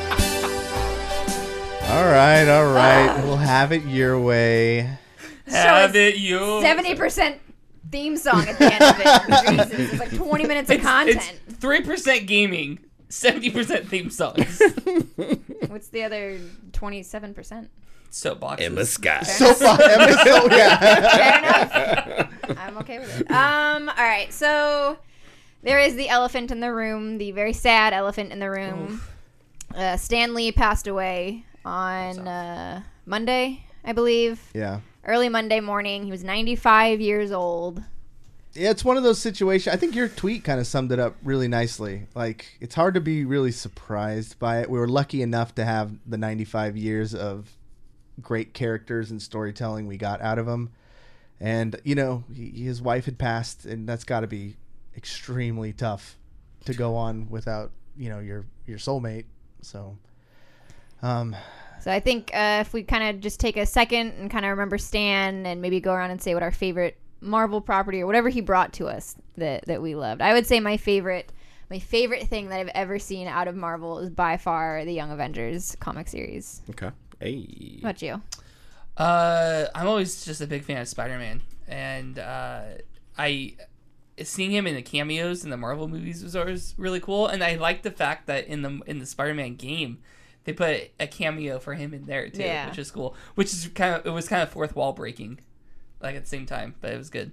doing? All right, all right. We'll have it your way. Have it's it you. Seventy percent theme song at the end of it. Jesus, it's like twenty minutes of content. It's three percent gaming, seventy percent theme songs. What's the other twenty-seven percent? Soapboxes. Emma Sky. So far, Emma, so, yeah. Fair enough. I'm okay with it. Um. All right. So there is the elephant in the room, the very sad elephant in the room. Uh, Stan Lee passed away on uh, Monday, I believe. Yeah. Early Monday morning. He was ninety-five years old. Yeah, it's one of those situations. I think your tweet kind of summed it up really nicely. Like, it's hard to be really surprised by it. We were lucky enough to have the ninety-five years of great characters and storytelling we got out of him. And you know, he, his wife had passed, and that's got to be extremely tough to go on without, you know, your your soulmate. So, um, So I think uh, if we kind of just take a second and kind of remember Stan and maybe go around and say what our favorite Marvel property or whatever he brought to us that, that we loved. I would say my favorite my favorite thing that I've ever seen out of Marvel is by far the Young Avengers comic series. Okay. Hey. What about you? Uh, I'm always just a big fan of Spider-Man, and uh, I seeing him in the cameos in the Marvel movies was always really cool. And I like the fact that in the in the Spider-Man game, they put a cameo for him in there too, Yeah. which is cool. Which is kind of it was kind of fourth wall breaking, like at the same time, but it was good.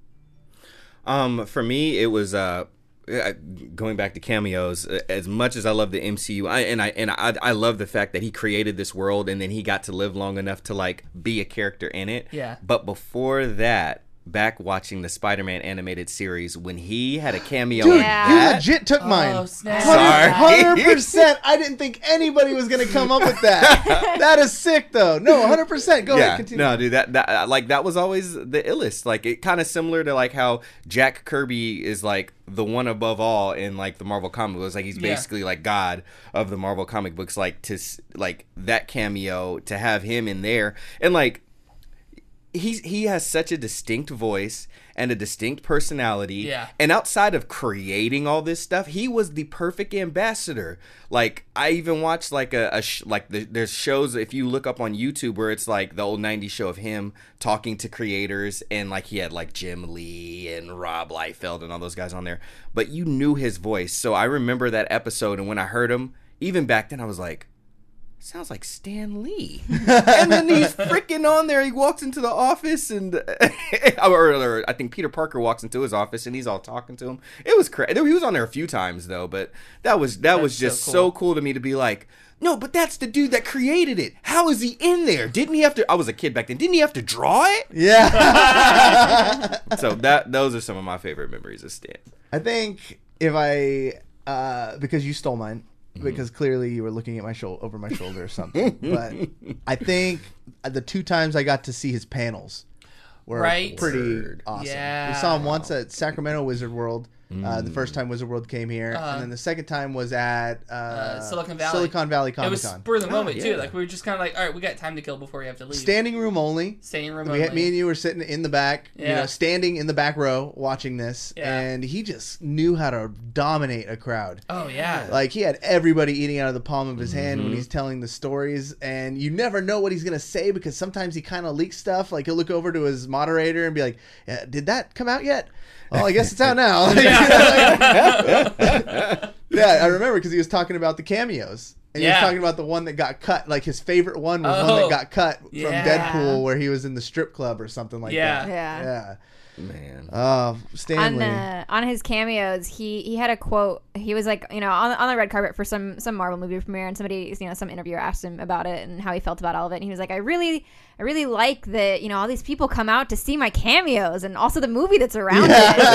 Um, for me, it was uh, uh, going back to cameos. uh, As much as I love the M C U, I, and I and I, I love the fact that he created this world, and then he got to live long enough to like be a character in it. Yeah. But before that, back watching the Spider-Man animated series, when he had a cameo dude, in Yeah. you that, legit took mine. Oh, snap. Sorry. Hundred percent. I didn't think anybody was gonna come up with that. That is sick, though. No, hundred percent. Go yeah, ahead, continue. no, dude, that that uh, like that was always the illest. Like it kind of similar to like how Jack Kirby is like the one above all in like the Marvel comic books. Like he's Yeah. basically like God of the Marvel comic books. Like to s- like that cameo to have him in there and like. He's, he has such a distinct voice and a distinct personality. Yeah. And outside of creating all this stuff, he was the perfect ambassador. Like, I even watched like a, a sh- like the, there's shows, if you look up on YouTube, where it's like the old nineties show of him talking to creators. And like he had like Jim Lee and Rob Liefeld and all those guys on there. But you knew his voice. So I remember that episode. And when I heard him, even back then, I was like, sounds like Stan Lee. And then he's freaking on there. He walks into the office and or, or I think Peter Parker walks into his office and he's all talking to him. It was crazy. He was on there a few times though, but that was that was That's just so so cool. cool to me to be like, no, but that's the dude that created it. How is he in there? Didn't he have to? I was a kid back then. Didn't he have to draw it? Yeah. So that those are some of my favorite memories of Stan. I think if I, uh, because you stole mine, because clearly you were looking at my shoulder, over my shoulder or something. But I think the two times I got to see his panels were Right. pretty Word. awesome. Yeah. We saw him once at Sacramento Wizard World. Uh, the Mm. first time Wizard World came here, Uh, and then the second time was at uh, Uh, Silicon Valley. Silicon Valley It Comic was Con. spur of the moment Oh, too. yeah. Like we were just kind of like, all right, we got time to kill before we have to leave. Standing room only. Standing room We had, only. me and you were sitting in the back, you Yeah. know, standing in the back row watching this, Yeah. and he just knew how to dominate a crowd. Oh yeah. Like he had everybody eating out of the palm of his hand when Mhm. he's telling the stories, and you never know what he's gonna say because sometimes he kind of leaks stuff. Like he'll look over to his moderator and be like, yeah, "Did that come out yet?" Well, I guess it's out now. Like, you know, like- yeah, I remember because he was talking about the cameos. And he was Yeah. talking about the one that got cut. Like his favorite one was one Oh, that got cut from yeah. Deadpool, where he was in the strip club or something like Yeah. that. Yeah. Yeah. Man. Uh, On Stanley. uh, on his cameos, he he had a quote. He was like, you know, on the, on the red carpet for some some Marvel movie premiere, and somebody, you know, some interviewer asked him about it and how he felt about all of it. And he was like, I really, I really like that, you know, all these people come out to see my cameos and also the movie that's around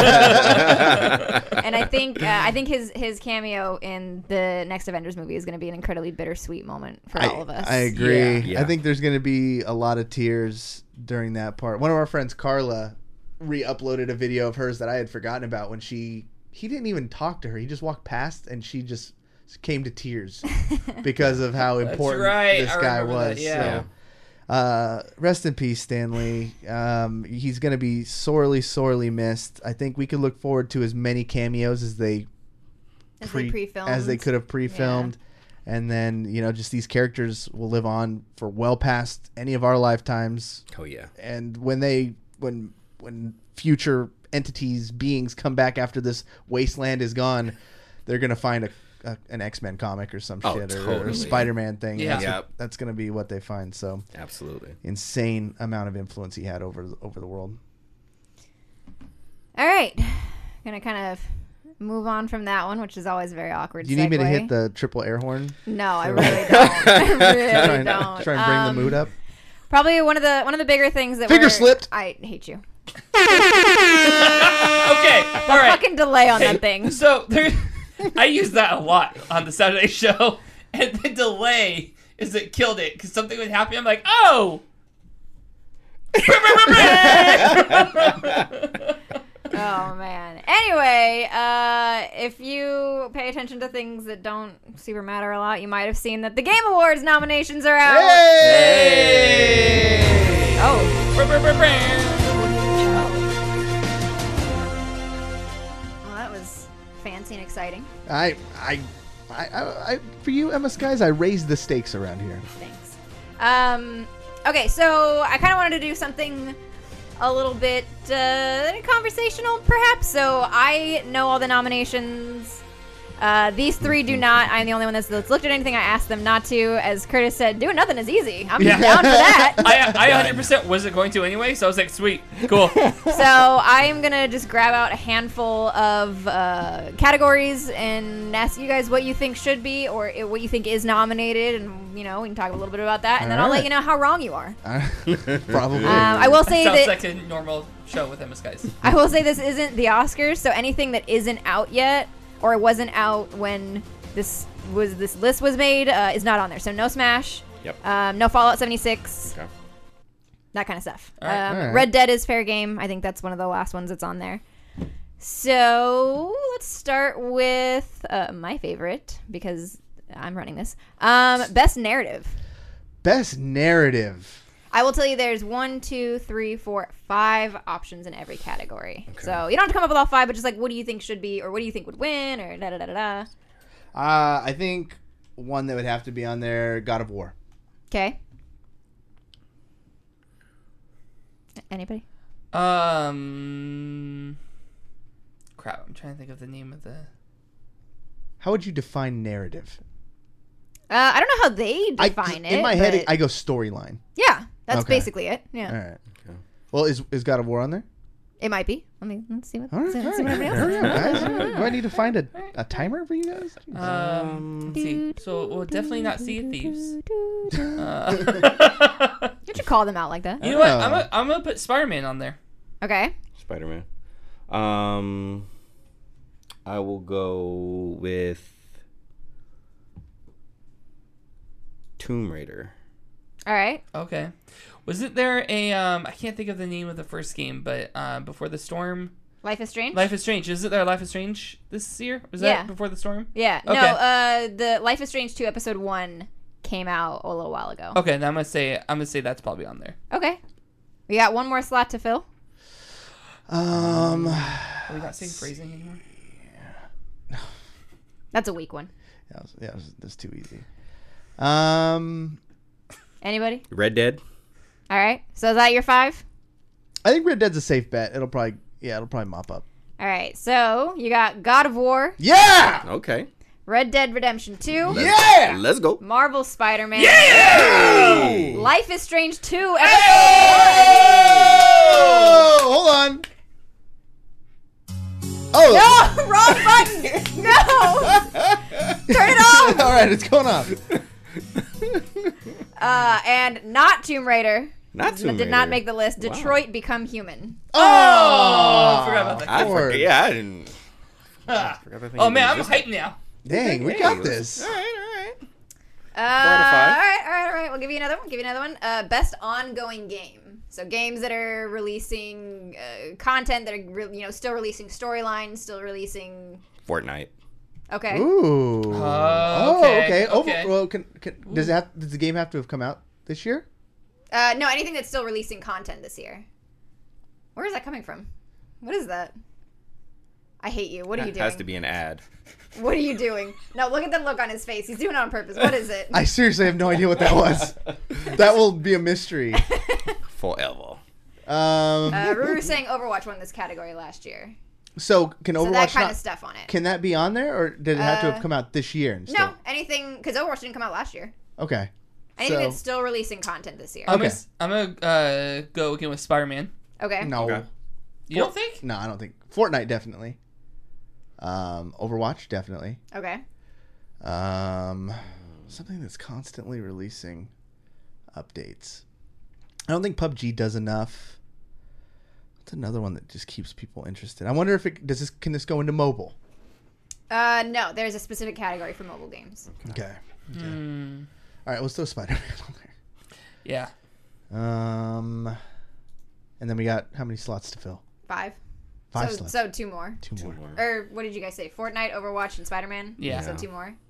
it. And I think uh, I think his his cameo in the next Avengers movie is going to be an incredibly bittersweet moment for I, all of us. I agree. Yeah. Yeah. I think there's going to be a lot of tears during that part. One of our friends, Carla, re-uploaded a video of hers that I had forgotten about when she he didn't even talk to her. He just walked past and she just came to tears because of how That's important right. this I guy remember was. that, yeah. So, uh, rest in peace, Stanley. Um, he's going to be sorely, sorely missed. I think we could look forward to as many cameos as they As pre- they pre-filmed. as they could have pre-filmed. And then, you know, just these characters will live on for well past any of our lifetimes. Oh yeah. And when they, when, when future entities, beings come back after this wasteland is gone, they're going to find a, a an X-Men comic or some Oh, shit or, or totally. a Spider-Man thing. Yeah. That's, Yep. what- that's going to be what they find. So Absolutely. insane amount of influence he had over, the- over the world. All right, gonna kind of move on from that one, which is always a very awkward. Do you need me to segue. hit the triple air horn? No, I really don't. I really try and, don't. try and bring Um, the mood up. Probably one of the one of the bigger things that Finger we're- slipped. I hate you. Okay. All right. Fucking delay on that thing. So there, I use that a lot on the Saturday show, and the delay is it killed it because something would happen. I'm like, oh, Oh man. Anyway, uh, if you pay attention to things that don't super matter a lot, you might have seen that the Game Awards nominations are out. Hey! Oh. Well, that was fancy and exciting. I, I, I, I, I, for you, Emma Skies, I raised the stakes around here. Thanks. Um, okay, so I kind of wanted to do something a little bit uh, conversational, perhaps. So I know all the nominations. Uh, these three do not. I'm the only one that's, that's looked at anything. I asked them not to. As Curtis said, doing nothing is easy. I'm Yeah. down for that. I, I one hundred percent wasn't going to anyway, so I was like, sweet, cool. So I am going to just grab out a handful of uh, categories and ask you guys what you think should be or i- what you think is nominated. And, you know, we can talk a little bit about that. And then I'll let Alright. you know how wrong you are. Probably. Um, I will say Sounds that like a normal show with Emma Skies. I will say this isn't the Oscars, so anything that isn't out yet or wasn't out when this was this list was made uh, is not on there. So no Smash, Yep. um, no Fallout seventy-six, Okay. that kind of stuff. All right. Um, All right. Red Dead is fair game. I think that's one of the last ones that's on there. So let's start with uh, my favorite because I'm running this. Um, best narrative. Best narrative. I will tell you there's one, two, three, four, five options in every category. So you don't have to come up with all five, but just like, what do you think should be, or what do you think would win, or da da da da da. Uh, I think one that would have to be on there, God of War. Okay. Anybody? Um, crap. I'm trying to think of the name of the. How would you define narrative? Uh, I don't know how they I, define it. in my head, but- I go storyline. yeah, that's Okay. basically it. Yeah, All right. Well, is is God of War on there? it might be. Let me let's see what. All right, see, all let's see what right. everybody else Hurry says. up, guys. Do I need to find a, a timer for you guys? Um, let's see. So we'll definitely not Sea of Thieves. You Uh, should call them out like that. you know what? Oh. I'm gonna I'm gonna put Spider-Man on there. Okay. Spider-Man. Um, I will go with Tomb Raider. All right. Okay. Wasn't there a um? I can't think of the name of the first game, but uh, Before the Storm, Life is Strange. Life is Strange. Isn't there Life is Strange this year? Was Yeah. that Before the Storm? Yeah. No. Okay. Uh, the Life is Strange two episode one came out a little while ago. Okay, then I'm gonna say I'm gonna say that's probably on there. Okay. We got one more slot to fill. Um, Are we not saying phrasing anymore? That's a weak one. yeah, yeah, it was- that's too easy. Um, Anybody? Red Dead. All right. So is that your five? I think Red Dead's a safe bet. It'll probably, yeah, it'll probably mop up. All right. So you got God of War, Yeah, Okay. Red Dead Redemption two, yeah. Let's go. Marvel Spider-Man, Hey! Life is Strange two, episode Oh, hold on. Oh, No, wrong button. No. Turn it off. all right, it's going off. Uh, and not Tomb Raider. Not Tomb Did not Raider. make the list. Wow. Detroit Become Human. Oh, I forgot about that. I Lord. forgot. Yeah, I didn't. Ah. forgot that thing Oh man, I'm existed. hyped now. Dang, we Hey, got let's- this. All right, all right. Uh, out of five. All right, all right, all right. We'll give you another one. Give you another one. Uh, best ongoing game. So games that are releasing uh, content that are re- you know still releasing storylines, still releasing. Fortnite. Okay. Ooh. Oh, Oh, okay, okay. Over, okay. well, can, can, does it have? Does the game have to have come out this year? Uh, no, anything that's still releasing content this year. Where is that coming from? What is that? I hate you. What are you That doing? has to be an ad. What are you doing? No, look at the look on his face. He's doing it on purpose. What is it? I seriously have no idea what that was. That will be a mystery. Forever. Um, uh, Ruru's saying Overwatch won this category last year. so can So Overwatch that kind not, of stuff on it. can that be on there, or did it have to Uh, have come out this year? Instead? No, anything because Overwatch didn't come out last year. Okay. Anything So- that's still releasing content this year. I'm Okay. gonna I'm gonna uh, go again with Spider-Man. Okay. No. Okay. You don't think? No, I don't think Fortnite definitely. Um, Overwatch definitely. Okay. Um, something that's constantly releasing updates. I don't think P U B G does enough. What's another one that just keeps people interested? I wonder if it does this. Can this go into mobile? Uh, no, there's a specific category for mobile games. Okay. Okay. Hmm. All right, let's throw Spider-Man on Yeah. there. Um, And then we got how many slots to fill? Five. Five so, slots. So two more. Two, Two more. more. Or what did you guys say? Fortnite, Overwatch, and Spider-Man? Yeah. So Yeah. two more.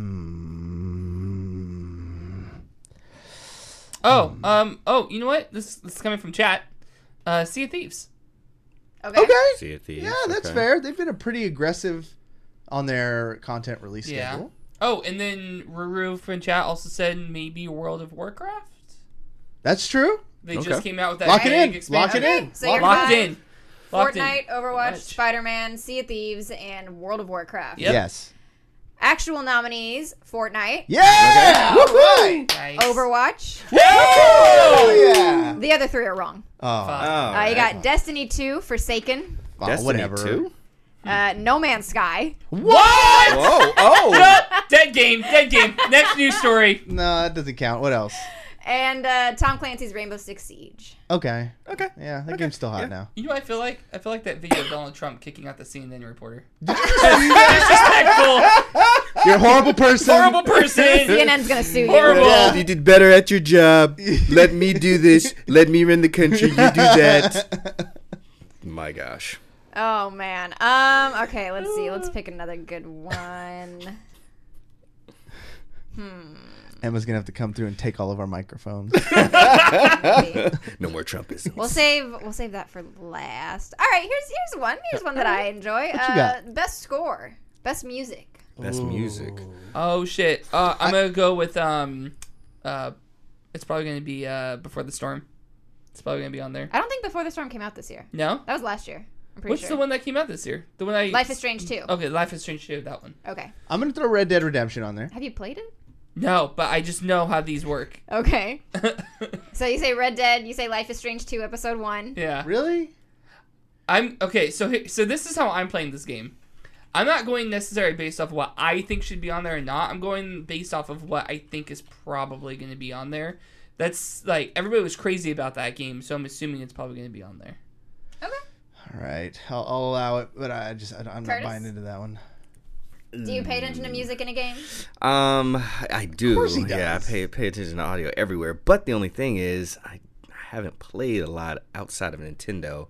Hmm. Oh, um, oh, you know what? This, this is coming from chat. Uh, Sea of Thieves. Okay. Okay. Sea of Thieves, Yeah, that's okay. fair. They've been a pretty aggressive on their content release Yeah. schedule. Oh, and then Ruru from chat also said maybe World of Warcraft. That's true. They Okay. just came out with that Lock it big in. expansion. Lock it Okay, in. so Lock you're Locked five. in. Locked in. Fortnite, Overwatch, Watch. Spider-Man, Sea of Thieves, and World of Warcraft. Yep. Yes. Actual nominees: Fortnite, Yeah. Okay. Woohoo! Nice. Overwatch. Oh yeah. The other three are wrong. Oh, Fuck. Oh, Uh, you got Destiny two, Forsaken, oh, Destiny whatever. two? uh, No Man's Sky, What? Whoa! Oh! Dead game. Dead game. Next news story. No, that doesn't count. What else? and uh, Tom Clancy's Rainbow Six Siege. Okay. Okay. Yeah, that Okay. game's still hot Yeah. now. You know what I feel like? I feel like that video of Donald Trump kicking out the C N N reporter. Disrespectful. You're a horrible person. Horrible person. C N N's gonna sue you. Horrible. Yeah. You did better at your job. Let me do this. Let me run the country. You do that. My gosh. Oh man. Um. Okay. Let's see. Let's pick another good one. Hmm. Emma's gonna have to come through and take all of our microphones. Maybe. No more Trumpisms. We'll save. We'll save that for last. All right. Here's here's one. Here's one that I enjoy. What you uh, got? Best score. Best music. Best music. Oh shit. Uh, I'm gonna go with um, uh, it's probably gonna be uh Before the Storm. It's probably gonna be on there. I don't think Before the Storm came out this year. No. That was last year. I'm pretty What's sure. the one that came out this year? The one I. Life is Strange two. Okay, Life is Strange two. That one. Okay. I'm gonna throw Red Dead Redemption on there. Have you played it? No, but I just know how these work. Okay. So you say Red Dead. You say Life is Strange two, episode one. Yeah. Really? I'm okay. So he- so this is how I'm playing this game. I'm not going necessarily based off what I think should be on there or not. I'm going based off of what I think is probably going to be on there. That's like everybody was crazy about that game, so I'm assuming it's probably going to be on there. Okay. All right, I'll, I'll allow it, but I just I, I'm Curtis? not buying into that one. Do you pay attention to music in a game? Um, I do. course he Yeah, I does. pay pay attention to audio everywhere. But the only thing is, I, I haven't played a lot outside of Nintendo.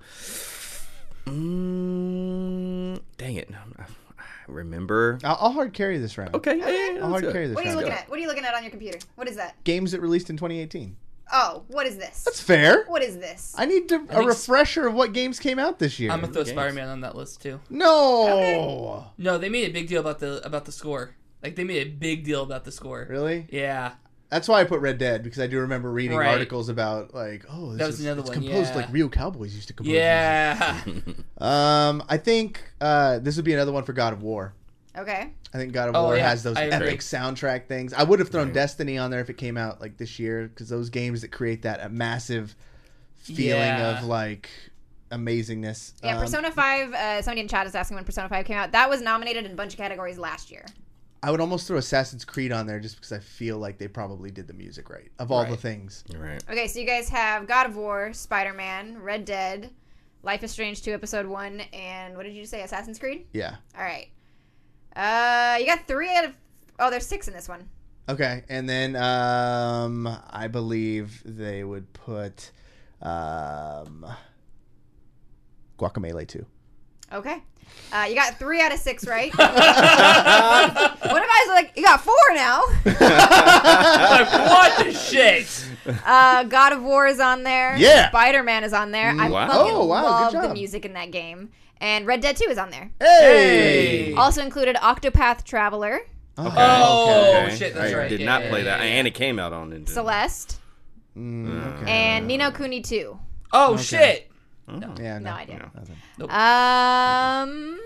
Mm, dang it! I remember. I'll, I'll hard carry this round. Okay. Yeah, yeah, yeah, I'll let's hard do it. carry this What are you round. looking at? What are you looking at on your computer? What is that? Games that released in twenty eighteen. Oh, what is this? That's fair. What is this? I need to, a think- refresher of what games came out this year. I'm gonna throw games. Spider-Man on that list too. no. No, they made a big deal about the about the score. Like they made a big deal about the score. Really? Yeah. That's why I put Red Dead, because I do remember reading Right. articles about like, oh, this That was is another it's one, composed yeah. like real cowboys used to compose. Yeah. music. Um, I think uh, this would be another one for God of War. Okay. I think God of Oh, War yeah, has those I agree. epic soundtrack things. I would have thrown Right. Destiny on there if it came out like this year, because those games that create that uh, massive feeling Yeah. of like amazingness. Yeah, Um, Persona five, uh, somebody in chat is asking when Persona five came out. That was nominated in a bunch of categories last year. I would almost throw Assassin's Creed on there just because I feel like they probably did the music right of all the Right. things. Right. Okay, so you guys have God of War, Spider-Man, Red Dead, Life is Strange two, Episode one, and what did you say, Assassin's Creed? Yeah. All right. Uh, you got three out of... Oh, there's six in this one. Okay, and then um, I believe they would put um, Guacamelee two. Okay. Uh, you got three out of six, right? What if I was like, you got four now? Like, what the shit? Uh, God of War is on there. Yeah. Spider-Man is on there. I Wow. fucking Oh, wow, good love the job. music in that game. And Red Dead two is on there. Hey! Hey! Also included Octopath Traveler, Okay. Oh, Okay. shit, that's I right. did Yeah, not yeah, play yeah, that, yeah. and it came out on Nintendo. Celeste, Mm, okay. and Ni no Kuni two. Oh Okay. shit. Yeah, No no, idea. nothing. Um.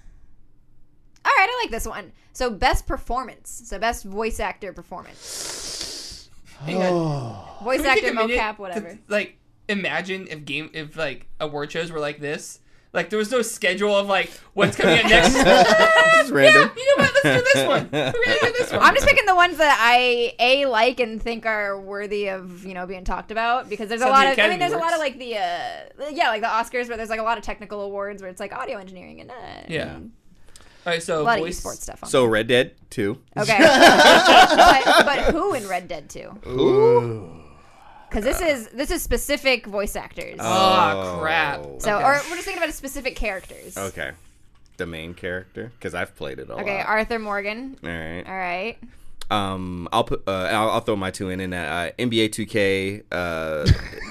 All right, I like this one. So best performance. So best voice actor performance. Hang on. Oh. Voice Can we actor, take a minute mocap, to, whatever. like, imagine if game if like award shows were like this. Like there was no schedule of like what's coming up next. This is random. Yeah, you know what? Let's do this one. We're gonna do this one. I'm just picking the ones that I a like and think are worthy of you know being talked about because there's That's a how lot the of I mean Academy there's a lot of works. like the uh yeah like the Oscars where there's like a lot of technical awards where it's like audio engineering and uh, Yeah. and All right, so a lot voice of esports stuff. On So Red Dead two. there. Okay, but, but who in Red Dead two? Ooh. because this is this is specific voice actors. Oh, crap. so, okay. or we're just thinking about specific characters. Okay. The main character, because I've played it a Okay, lot. Arthur Morgan. All right. All right. Um, I'll put. Uh, I'll, I'll throw my two in in uh, N B A two K. Uh,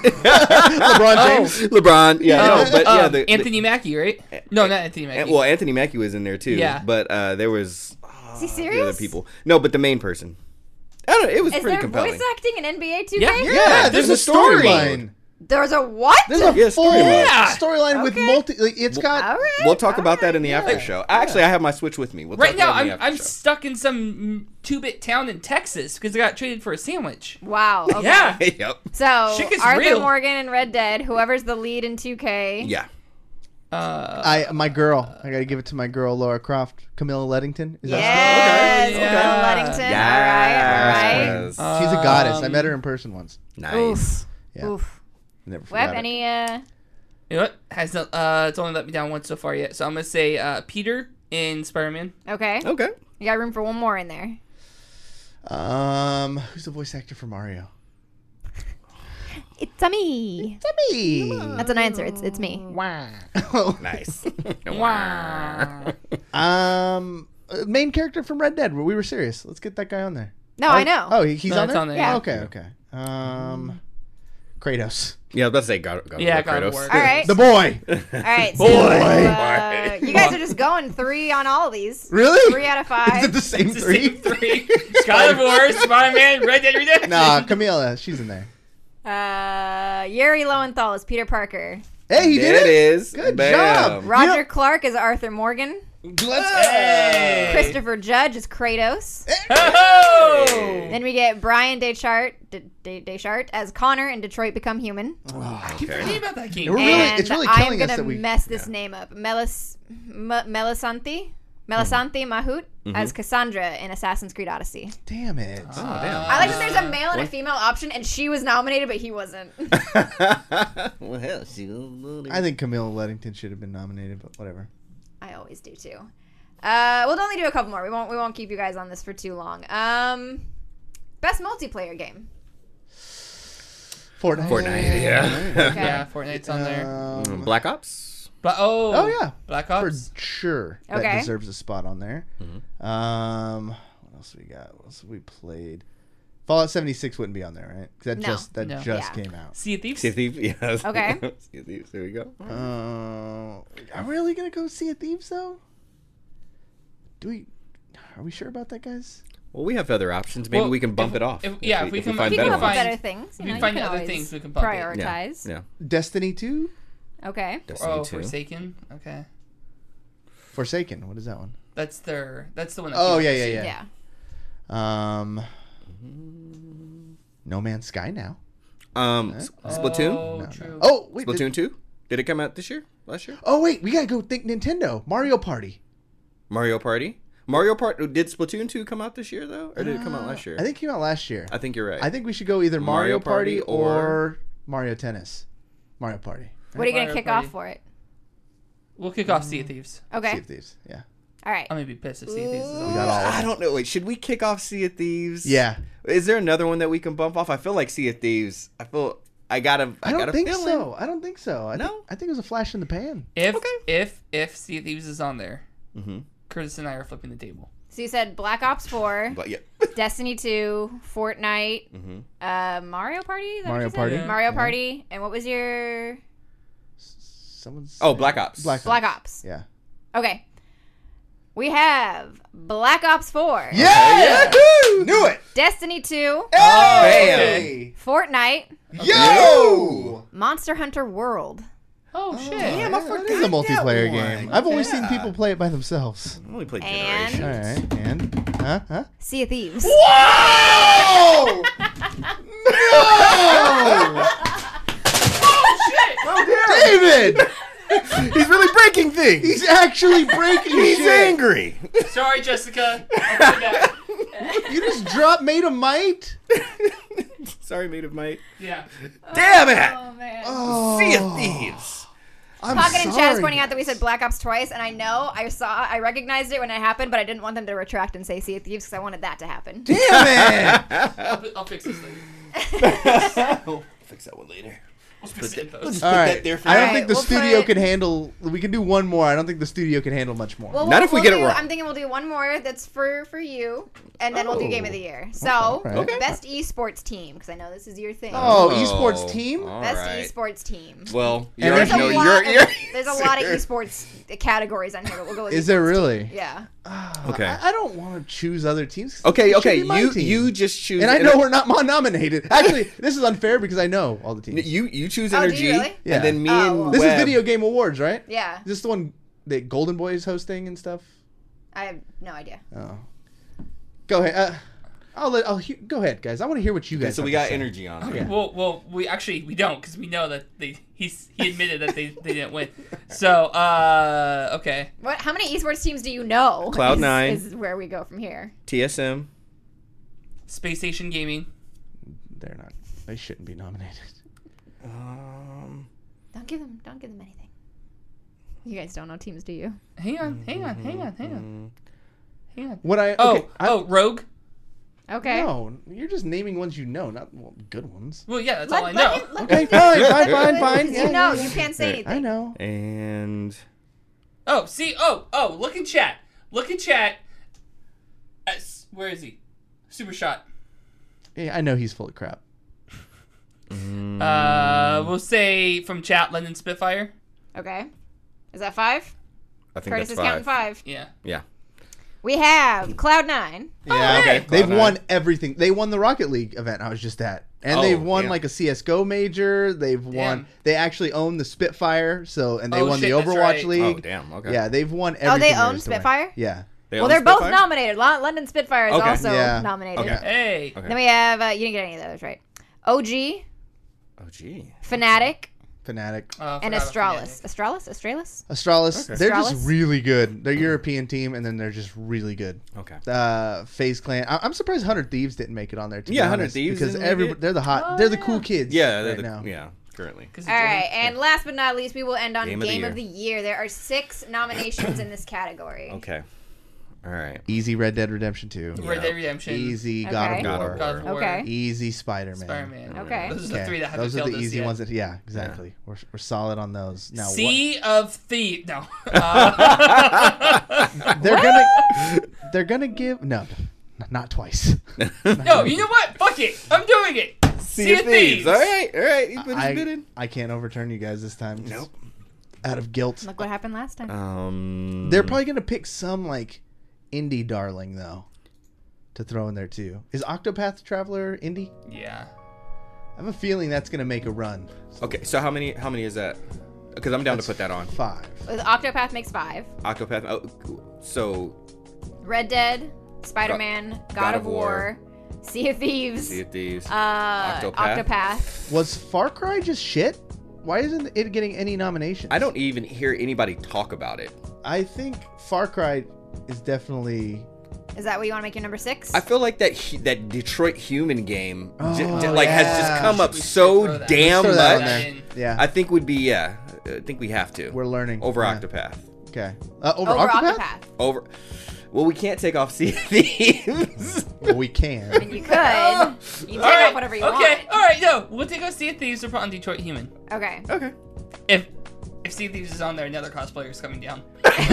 LeBron James. LeBron. Yeah. Oh, no, but yeah. um, The, the- Anthony Mackie, right? No, not Anthony Mackie. well, Anthony Mackie was in there too. Yeah. But uh, there was Is he the serious? other people. No, but the main person. I don't know. It was Is pretty there compelling. voice acting in N B A two K? Yeah. Yeah, Yeah, there's, there's a a story storyline. There's a what? There's a Yeah, full storyline. Yeah. storyline with Okay. multi. Like, it's got. All right. We'll talk all about that right, in the yeah. after show. Actually, I have my Switch with me. We'll Right talk now, about it in I'm the after I'm show. stuck in some two-bit town in Texas because I got traded for a sandwich. Wow. Okay. Yeah. Yep. So Shit gets Arthur real. Morgan and Red Dead, whoever's the lead in two K. Yeah. Uh, I my girl. I gotta give it to my girl Laura Croft, Camilla Leddington. Is Yes. Okay, okay. Camilla Leddington. All right. All right. Yes. that She's a goddess. I Um, met her in person once. Nice. Oof. Yeah. Oof. Never forgot Web, it. any uh you know what? Has not, uh, it's only let me down once so far yet. So I'm gonna say uh, Peter in Spider-Man. okay. Okay. You got room for one more in there. Um, who's the voice actor for Mario? It's a me. It's me. That's an answer. It's it's me. Nice. Wow. um, uh, main character from Red Dead. We were serious. Let's get that guy on there. No, I know. Oh, he- he's No, on it's there. on there, yeah. Okay, okay. Um, Kratos, Yeah, I was about to say God, God Yeah, War, God of Kratos. War. All right. the boy. All right. So, Boy. uh, you guys are just going three on all of these. Really? Three out of Is five. it the same It's the three? same three. God of War, Spider-Man, Red Dead Redemption. Nah, Camilla, she's in there. Uh, Yuri Lowenthal is Peter Parker. Hey, he There did it it. is. Good Bam. job. Roger You Clark is Arthur Morgan. Let's Hey. Christopher Judge is Kratos. Oh! Then we get Brian Deschart, De- De- Deschart as Connor in Detroit Become Human. I keep forgetting about that game. We're really- and it's really I'm killing us gonna that we- mess this name up. Melis, M- Melisanthi, Melisanthi Mahout as Cassandra in Assassin's Creed Odyssey. Damn it. Oh, damn. I like that there's a male and a female option, and she was nominated, but he wasn't. Well, hell, she was- I think Camilla Leddington should have been nominated, but whatever. I always do too. Uh, we'll only do a couple more. We won't. We won't keep you guys on this for too long. Um, best multiplayer game. Fortnite. Fortnite, yeah. Okay. Yeah, Fortnite's on there. Um, Black Ops. But oh, oh yeah, Black for Ops. sure. That Okay. deserves a spot on there. Um, what else we got? What else have we played? Fallout seventy-six wouldn't be on there, right? 'Cause that No. just that No. just Yeah. came out. Sea of Thieves. Sea of Thieves. Yes. Okay. Sea of Thieves. There we go. Uh, are we really gonna go Sea of Thieves though? Do we? Are we sure about that, guys? Well, we have other options. Maybe Well, we can bump if- it off. if- yeah, if we can- find if we You can better come up with ones. find- better things. if You, we know, you find can other always things, we can bump it. Yeah. prioritize. Yeah. Destiny two, Okay. Destiny Oh, two. Forsaken. Okay, Forsaken. What is that one? that's their. That's the one. That Oh came yeah, out yeah, this yeah. year. Yeah. Um, No Man's Sky now. Um, S- Splatoon. Oh, No, no. true. Oh wait, Splatoon did- two. Did it come out this year? Last year? oh wait, we gotta go think Nintendo. Mario Party. Mario Party. Mario Party. Did Splatoon two come out this year though, or did it come out last year? I think it came out last year. I think you're right. I think we should go either Mario, Mario Party, Party or... or- Mario Tennis. Mario Party. What are you gonna Mario kick Party. off for it? We'll kick off Sea of Thieves. Okay. Sea of Thieves. Yeah. All right. I'm gonna be pissed if Sea of Thieves is We on. got all of I them. don't know. Wait, should we kick off Sea of Thieves? Yeah. Is there another one that we can bump off? I feel like Sea of Thieves. I feel I gotta. I, I don't gotta think feel so. I don't think so. I No? Think, I think it was a flash in the pan. If if if Sea of Thieves is on there, Mm-hmm. Curtis and I are flipping the table. So you said Black Ops four, But yeah. Destiny two, Fortnite, Mm-hmm. uh, Mario Party. Is that what Mario you said? Party. Yeah. Mario Yeah. Party. And what was your Someone's. Oh, Black Ops. Black Ops. Black Ops? Yeah. Okay. We have Black Ops four, Yeah! Knew it! Destiny two, Hey! Fortnite, Yo! Monster Hunter World. Oh, shit! Damn, I That forgot is a multiplayer that game. one. I've only Yeah. seen people play it by themselves. I only played And- Generation. All right. And? Huh? Huh? Sea of Thieves. Whoa! No! Oh, David! He's really breaking things. He's actually breaking He's shit. angry. shit! Sorry, Jessica. I'll put that. You just dropped Made of Might? Sorry, mate of might. Yeah. Damn it! Oh man. Oh. Sea of Thieves. I'm Pocket in chat is sorry, pointing out that we guys. said Black Ops twice, and I know I saw, I recognized it when it happened, but I didn't want them to retract and say Sea of Thieves because I wanted that to happen. Damn it! I'll, I'll fix this later. We'll fix that one later. We'll fix it in We'll post. just All put right. that there for I don't Alright, think the we'll studio put- can handle. We can do one more. I don't think the studio can handle much more. Well, Not we'll- if we we'll get it do- wrong. I'm thinking we'll do one more that's for for you, and then we'll do game of the year. So, Alright. Okay. best esports team, because I know this is your thing. Oh, esports team? all best right. esports team. Well, you And already There's a, know lot you're. of, you're there's a lot of sir. esports categories on here, but we'll go with Is there esports really? team. Yeah. Okay. I, I don't want to choose other teams. Okay, It should okay. be my You team. you just choose. And I Ener- know we're not nominated. Actually, this is unfair because I know all the teams. You you choose Oh, do energy, you really? Yeah. and then me Oh, and well. This Webb. is Video Game Awards, right? Yeah. Is this the one that Golden Boy is hosting and stuff? I have no idea. Oh. Go ahead. Uh, I'll let. I'll hear, go ahead, guys. I want to hear what you Okay, guys. so have we to got say. energy on. Yeah. Well, well, we actually we don't because we know that they he's he admitted that they, they didn't win. So uh okay. What? How many esports teams do you know? Cloud is- nine. is where we go from here. T S M. Space Station Gaming. They're not. They shouldn't be nominated. Um, Don't give them. Don't give them anything. You guys don't know teams, do you? Hang on, hang on, hang on, hang on, hang on. What I? Oh, Okay, I- oh, Rogue. Okay. No, you're just naming ones you know, not well, good ones. Well, yeah, that's Let, all I let know. him- let Okay, him- fine, fine, fine, Because fine. You Yeah, know, yeah, you can't say anything. I know. and Oh, see, oh, oh, look in chat. Look in chat. Uh, s- where is he? Super Shot. Yeah, I know he's full of crap. Uh, we'll say from chat, London Spitfire. Okay. Is that five? I think Curtis that's is counting five. five. Yeah. Yeah. We have Cloud Nine. Yeah, hey! They've Cloud won nine. everything. They won the Rocket League event I was just at, and Oh, they've won damn. like a C S G O major. They've won. Damn. They actually own the Spitfire, so and they Oh, won shit, the that's Overwatch right. Oh League. damn. Okay. Yeah, they've won Oh, everything. they there own is to win. Spitfire? Yeah. They Well, own they're both Spitfire? nominated. Lo- London Spitfire is Okay. also Yeah. nominated. Okay. Hey. Okay. Then we have, uh, you didn't get any of those, right? O G, Oh gee. Fnatic, Fnatic. Uh, and forgot about Astralis. Astralis? Astralis? Astralis, Okay. they're Astralis? just really good. They're a European team, and then they're just really good. Okay. Uh, FaZe Clan. I- I'm surprised one hundred Thieves didn't make it on there. To Yeah, be one hundred honest, Thieves because didn't make every it? they're the hot, Oh, they're the yeah. cool kids. Yeah. They're right the, now. Yeah. Currently. 'Cause it's All right, only- and last but not least, we will end on Game Game, of the of the Year. There are six nominations in this category. Okay. All right. Easy Red Dead Redemption two. Red Dead Redemption. Easy Okay. God of God War. of God of War. Okay. Easy Spider-Man. Spider-Man. Okay. Those are the Okay, three that haven't those are failed the us easy yet. ones that yeah, exactly. We're, we're solid on those. Now Sea of Thieves. No. Uh, what? They're gonna they're gonna give no, n- not twice. no, you know what? Fuck it. I'm doing it. Sea of Thieves. All right. All right. You put his I, bid in. I can't overturn you guys this time. just Nope. Out of guilt. Look what happened last time. Um. They're probably gonna pick some like indie darling though to throw in there too. Is Octopath Traveler indie? Yeah. I have a feeling that's gonna make a run. Okay. So how many? How many is that? Because I'm down to put that on. Five. With Octopath makes five. Octopath. Oh, cool. So Red Dead, Spider-Man, God, of War, Sea of Thieves, Sea of Thieves. uh, Octopath. Octopath. Was Far Cry just shit? Why isn't it getting any nominations? I don't even hear anybody talk about it. I think Far Cry is definitely. Is that what you want to make your number six? I feel like that hu- that Detroit Human game, j- Oh, j- like has yeah. just come up We should so throw that- damn Let's throw that much. in there. in. Yeah, I think would be yeah. I think we have to. we're learning. over Yeah. Octopath. Okay. Uh, over, Over Octopath? Octopath. Over. Well, we can't take off Sea of Thieves. Well, we can. I mean, you could. You can take All right. off whatever you okay. want. All right. No, we'll take out Sea of Thieves. We'll put on Detroit Human. Okay. okay. If if Sea of Thieves is on there, another cosplayer is coming down.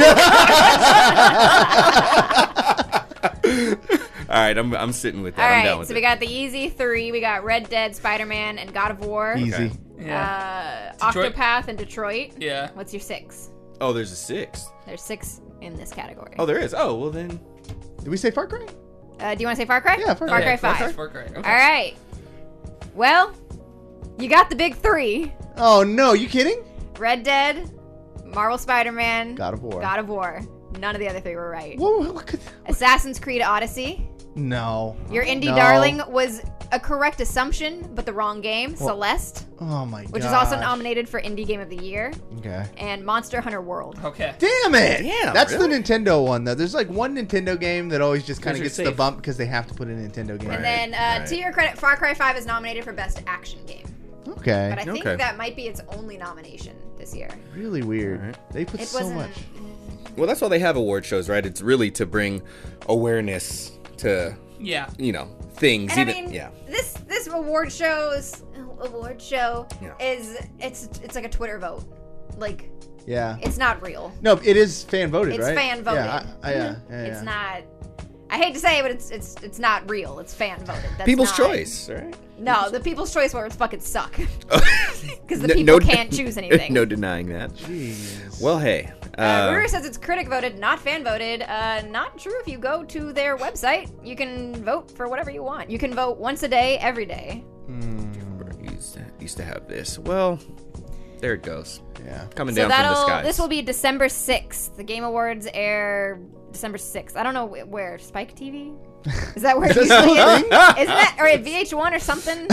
All right, I'm I'm sitting with that. All I'm down right. with So it. we got the easy three. We got Red Dead, Spider-Man, and God of War. Easy. Yeah. Uh, Detroit. Octopath and Detroit. yeah. What's your six? Oh, there's a six. There's six in this category. Oh, there is. Oh, well then. Did we say Far Cry? Uh, do you want to say Far Cry? Yeah, Far Far Cry. Cry Yeah, Far five. Far Cry. Okay. All right. Well, you got the big three: Oh no, you kidding? Red Dead, Marvel Spider-Man, God of War. God of War. None of the other three were right. Whoa, what could... Assassin's Creed Odyssey. No. Your indie No. darling was a correct assumption, but the wrong game. Celeste, Oh my god. which is also nominated for Indie Game of the Year, Okay. and Monster Hunter World. Okay. Damn it! Damn, That's really? the Nintendo one though. There's like one Nintendo game that always just kind Those of are gets the safe. bump because they have to put a Nintendo game. Right. And then, uh, right. to your credit, Far Cry five is nominated for Best Action Game. Okay. But I think Okay. that might be its only nomination this year. Really weird. Alright. They put It so wasn't. much. Well, that's why they have award shows, right? It's really to bring awareness to Yeah. you know things. And I even mean, yeah. this this award shows, award show Yeah. is it's it's like a Twitter vote. Like Yeah. it's not real. No, it is fan voted, It's right? fan voted. Yeah, I, I, yeah, yeah, It's yeah. not. I hate to say it, but it's it's it's not real. It's fan voted. That's People's not- choice, right? No, the People's Choice awards fucking suck because the No- people no- can't choose anything. No denying that. Jeez. Well, hey. Uh, Uh, Rumor says it's critic voted, not fan voted. Uh, not true. If you go to their website, you can vote for whatever you want. You can vote once a day, every day. used to, used to have this. Well, there it goes. Yeah. Coming So down from the that'll skies. this will be December sixth. The Game Awards air December sixth. I don't know wh- where Spike T V. Is that where it usually is? Isn't that or at V H one or something?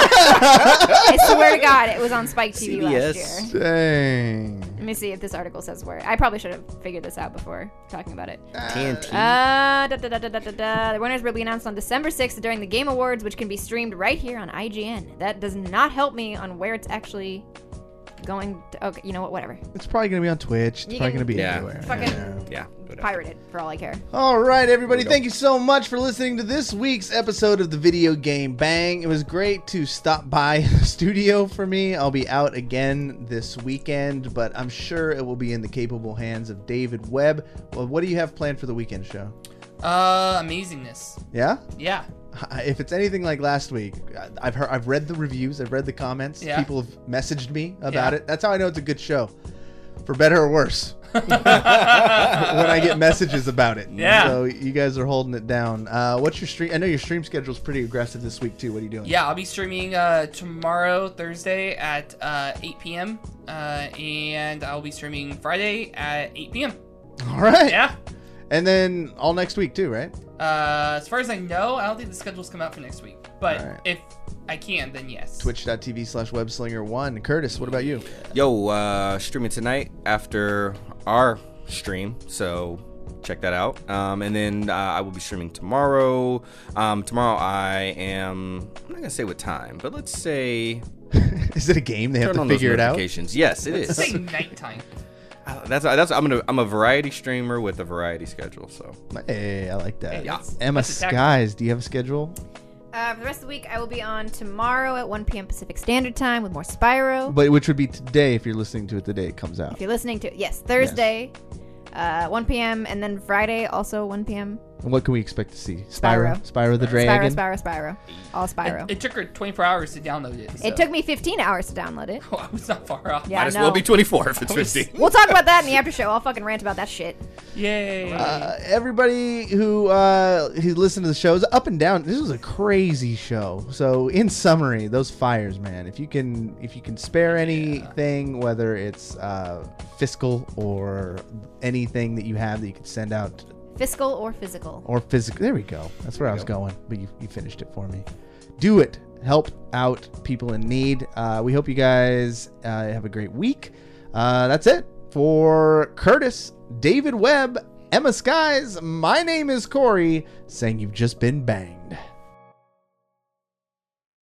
I swear to God, it was on Spike T V C B S. last year. Dang. Let me see if this article says where. I probably should have figured this out before talking about it. T N T. Uh, da, da, da, da, da, da, da. The winners will be announced on December sixth during the Game Awards, which can be streamed right here on I G N. That does not help me on where it's actually going. To, okay, you know what? Whatever. It's probably gonna be on Twitch. It's You probably can- gonna be Yeah. everywhere. Fucking Yeah. yeah. whatever. Pirated for all I care. All right, everybody. Here we go. Thank you so much for listening to this week's episode of the Video Game Bang. It was great to stop by the studio for me. I'll be out again this weekend, but I'm sure it will be in the capable hands of David Webb. Well, what do you have planned for the weekend show? Uh, amazingness. Yeah? Yeah. If it's anything like last week, I've heard, I've read the reviews, I've read the comments. Yeah. People have messaged me about Yeah. it. That's how I know it's a good show, for better or worse. When I get messages about it. Yeah. So you guys are holding it down. Uh, what's your stream? I know your stream schedule is pretty aggressive this week too. What are you doing? Yeah, I'll be streaming uh, tomorrow, Thursday at uh, eight p.m. Uh, and I'll be streaming Friday at eight p.m. All right. Yeah. And then all next week too, right? Uh, as far as I know, I don't think the schedule's come out for next week. But Alright. if I can, then yes. Twitch.tv slash webslinger one. Curtis, what about you? Yo, uh, streaming tonight after our stream, so check that out. Um, and then uh, I will be streaming tomorrow. Um, tomorrow I am, I'm not gonna say what time, but let's say Is it a game? They have turn to on those figure it out. notifications. Yes, it Let's is. say nighttime. Uh, that's that's I'm gonna I'm a variety streamer with a variety schedule. So Hey, I like that. Hey, that's- Emma that's a tactic. Skies, do you have a schedule? Uh, for the rest of the week, I will be on tomorrow at one p.m. Pacific Standard Time with more Spyro. But which would be today if you're listening to it the day it comes out. If you're listening to it, yes, Thursday, uh, one p.m. and then Friday also one p.m. And what can we expect to see? Spyro. Spyro, Spyro the Spyro, Dragon. Spyro, Spyro, all Spyro. It, it took her twenty-four hours to download it. So. It took me fifteen hours to download it. Oh, I was not far off. Yeah, might as no. well be twenty-four if it's I was- fifty. We'll talk about that in the after show. I'll fucking rant about that shit. Yay. Uh, everybody who uh, who listened to the shows up and down, this was a crazy show. So, in summary, those fires, man. If you can, if you can spare anything, whether it's uh, fiscal or anything that you have that you could send out, Fiscal or physical. or physical. There we go. That's where I was go. going, but you, you finished it for me. Do it. Help out people in need. Uh, we hope you guys uh, have a great week. Uh, that's it for Curtis, David Webb, Emma Skies. My name is Corey, saying you've just been banged.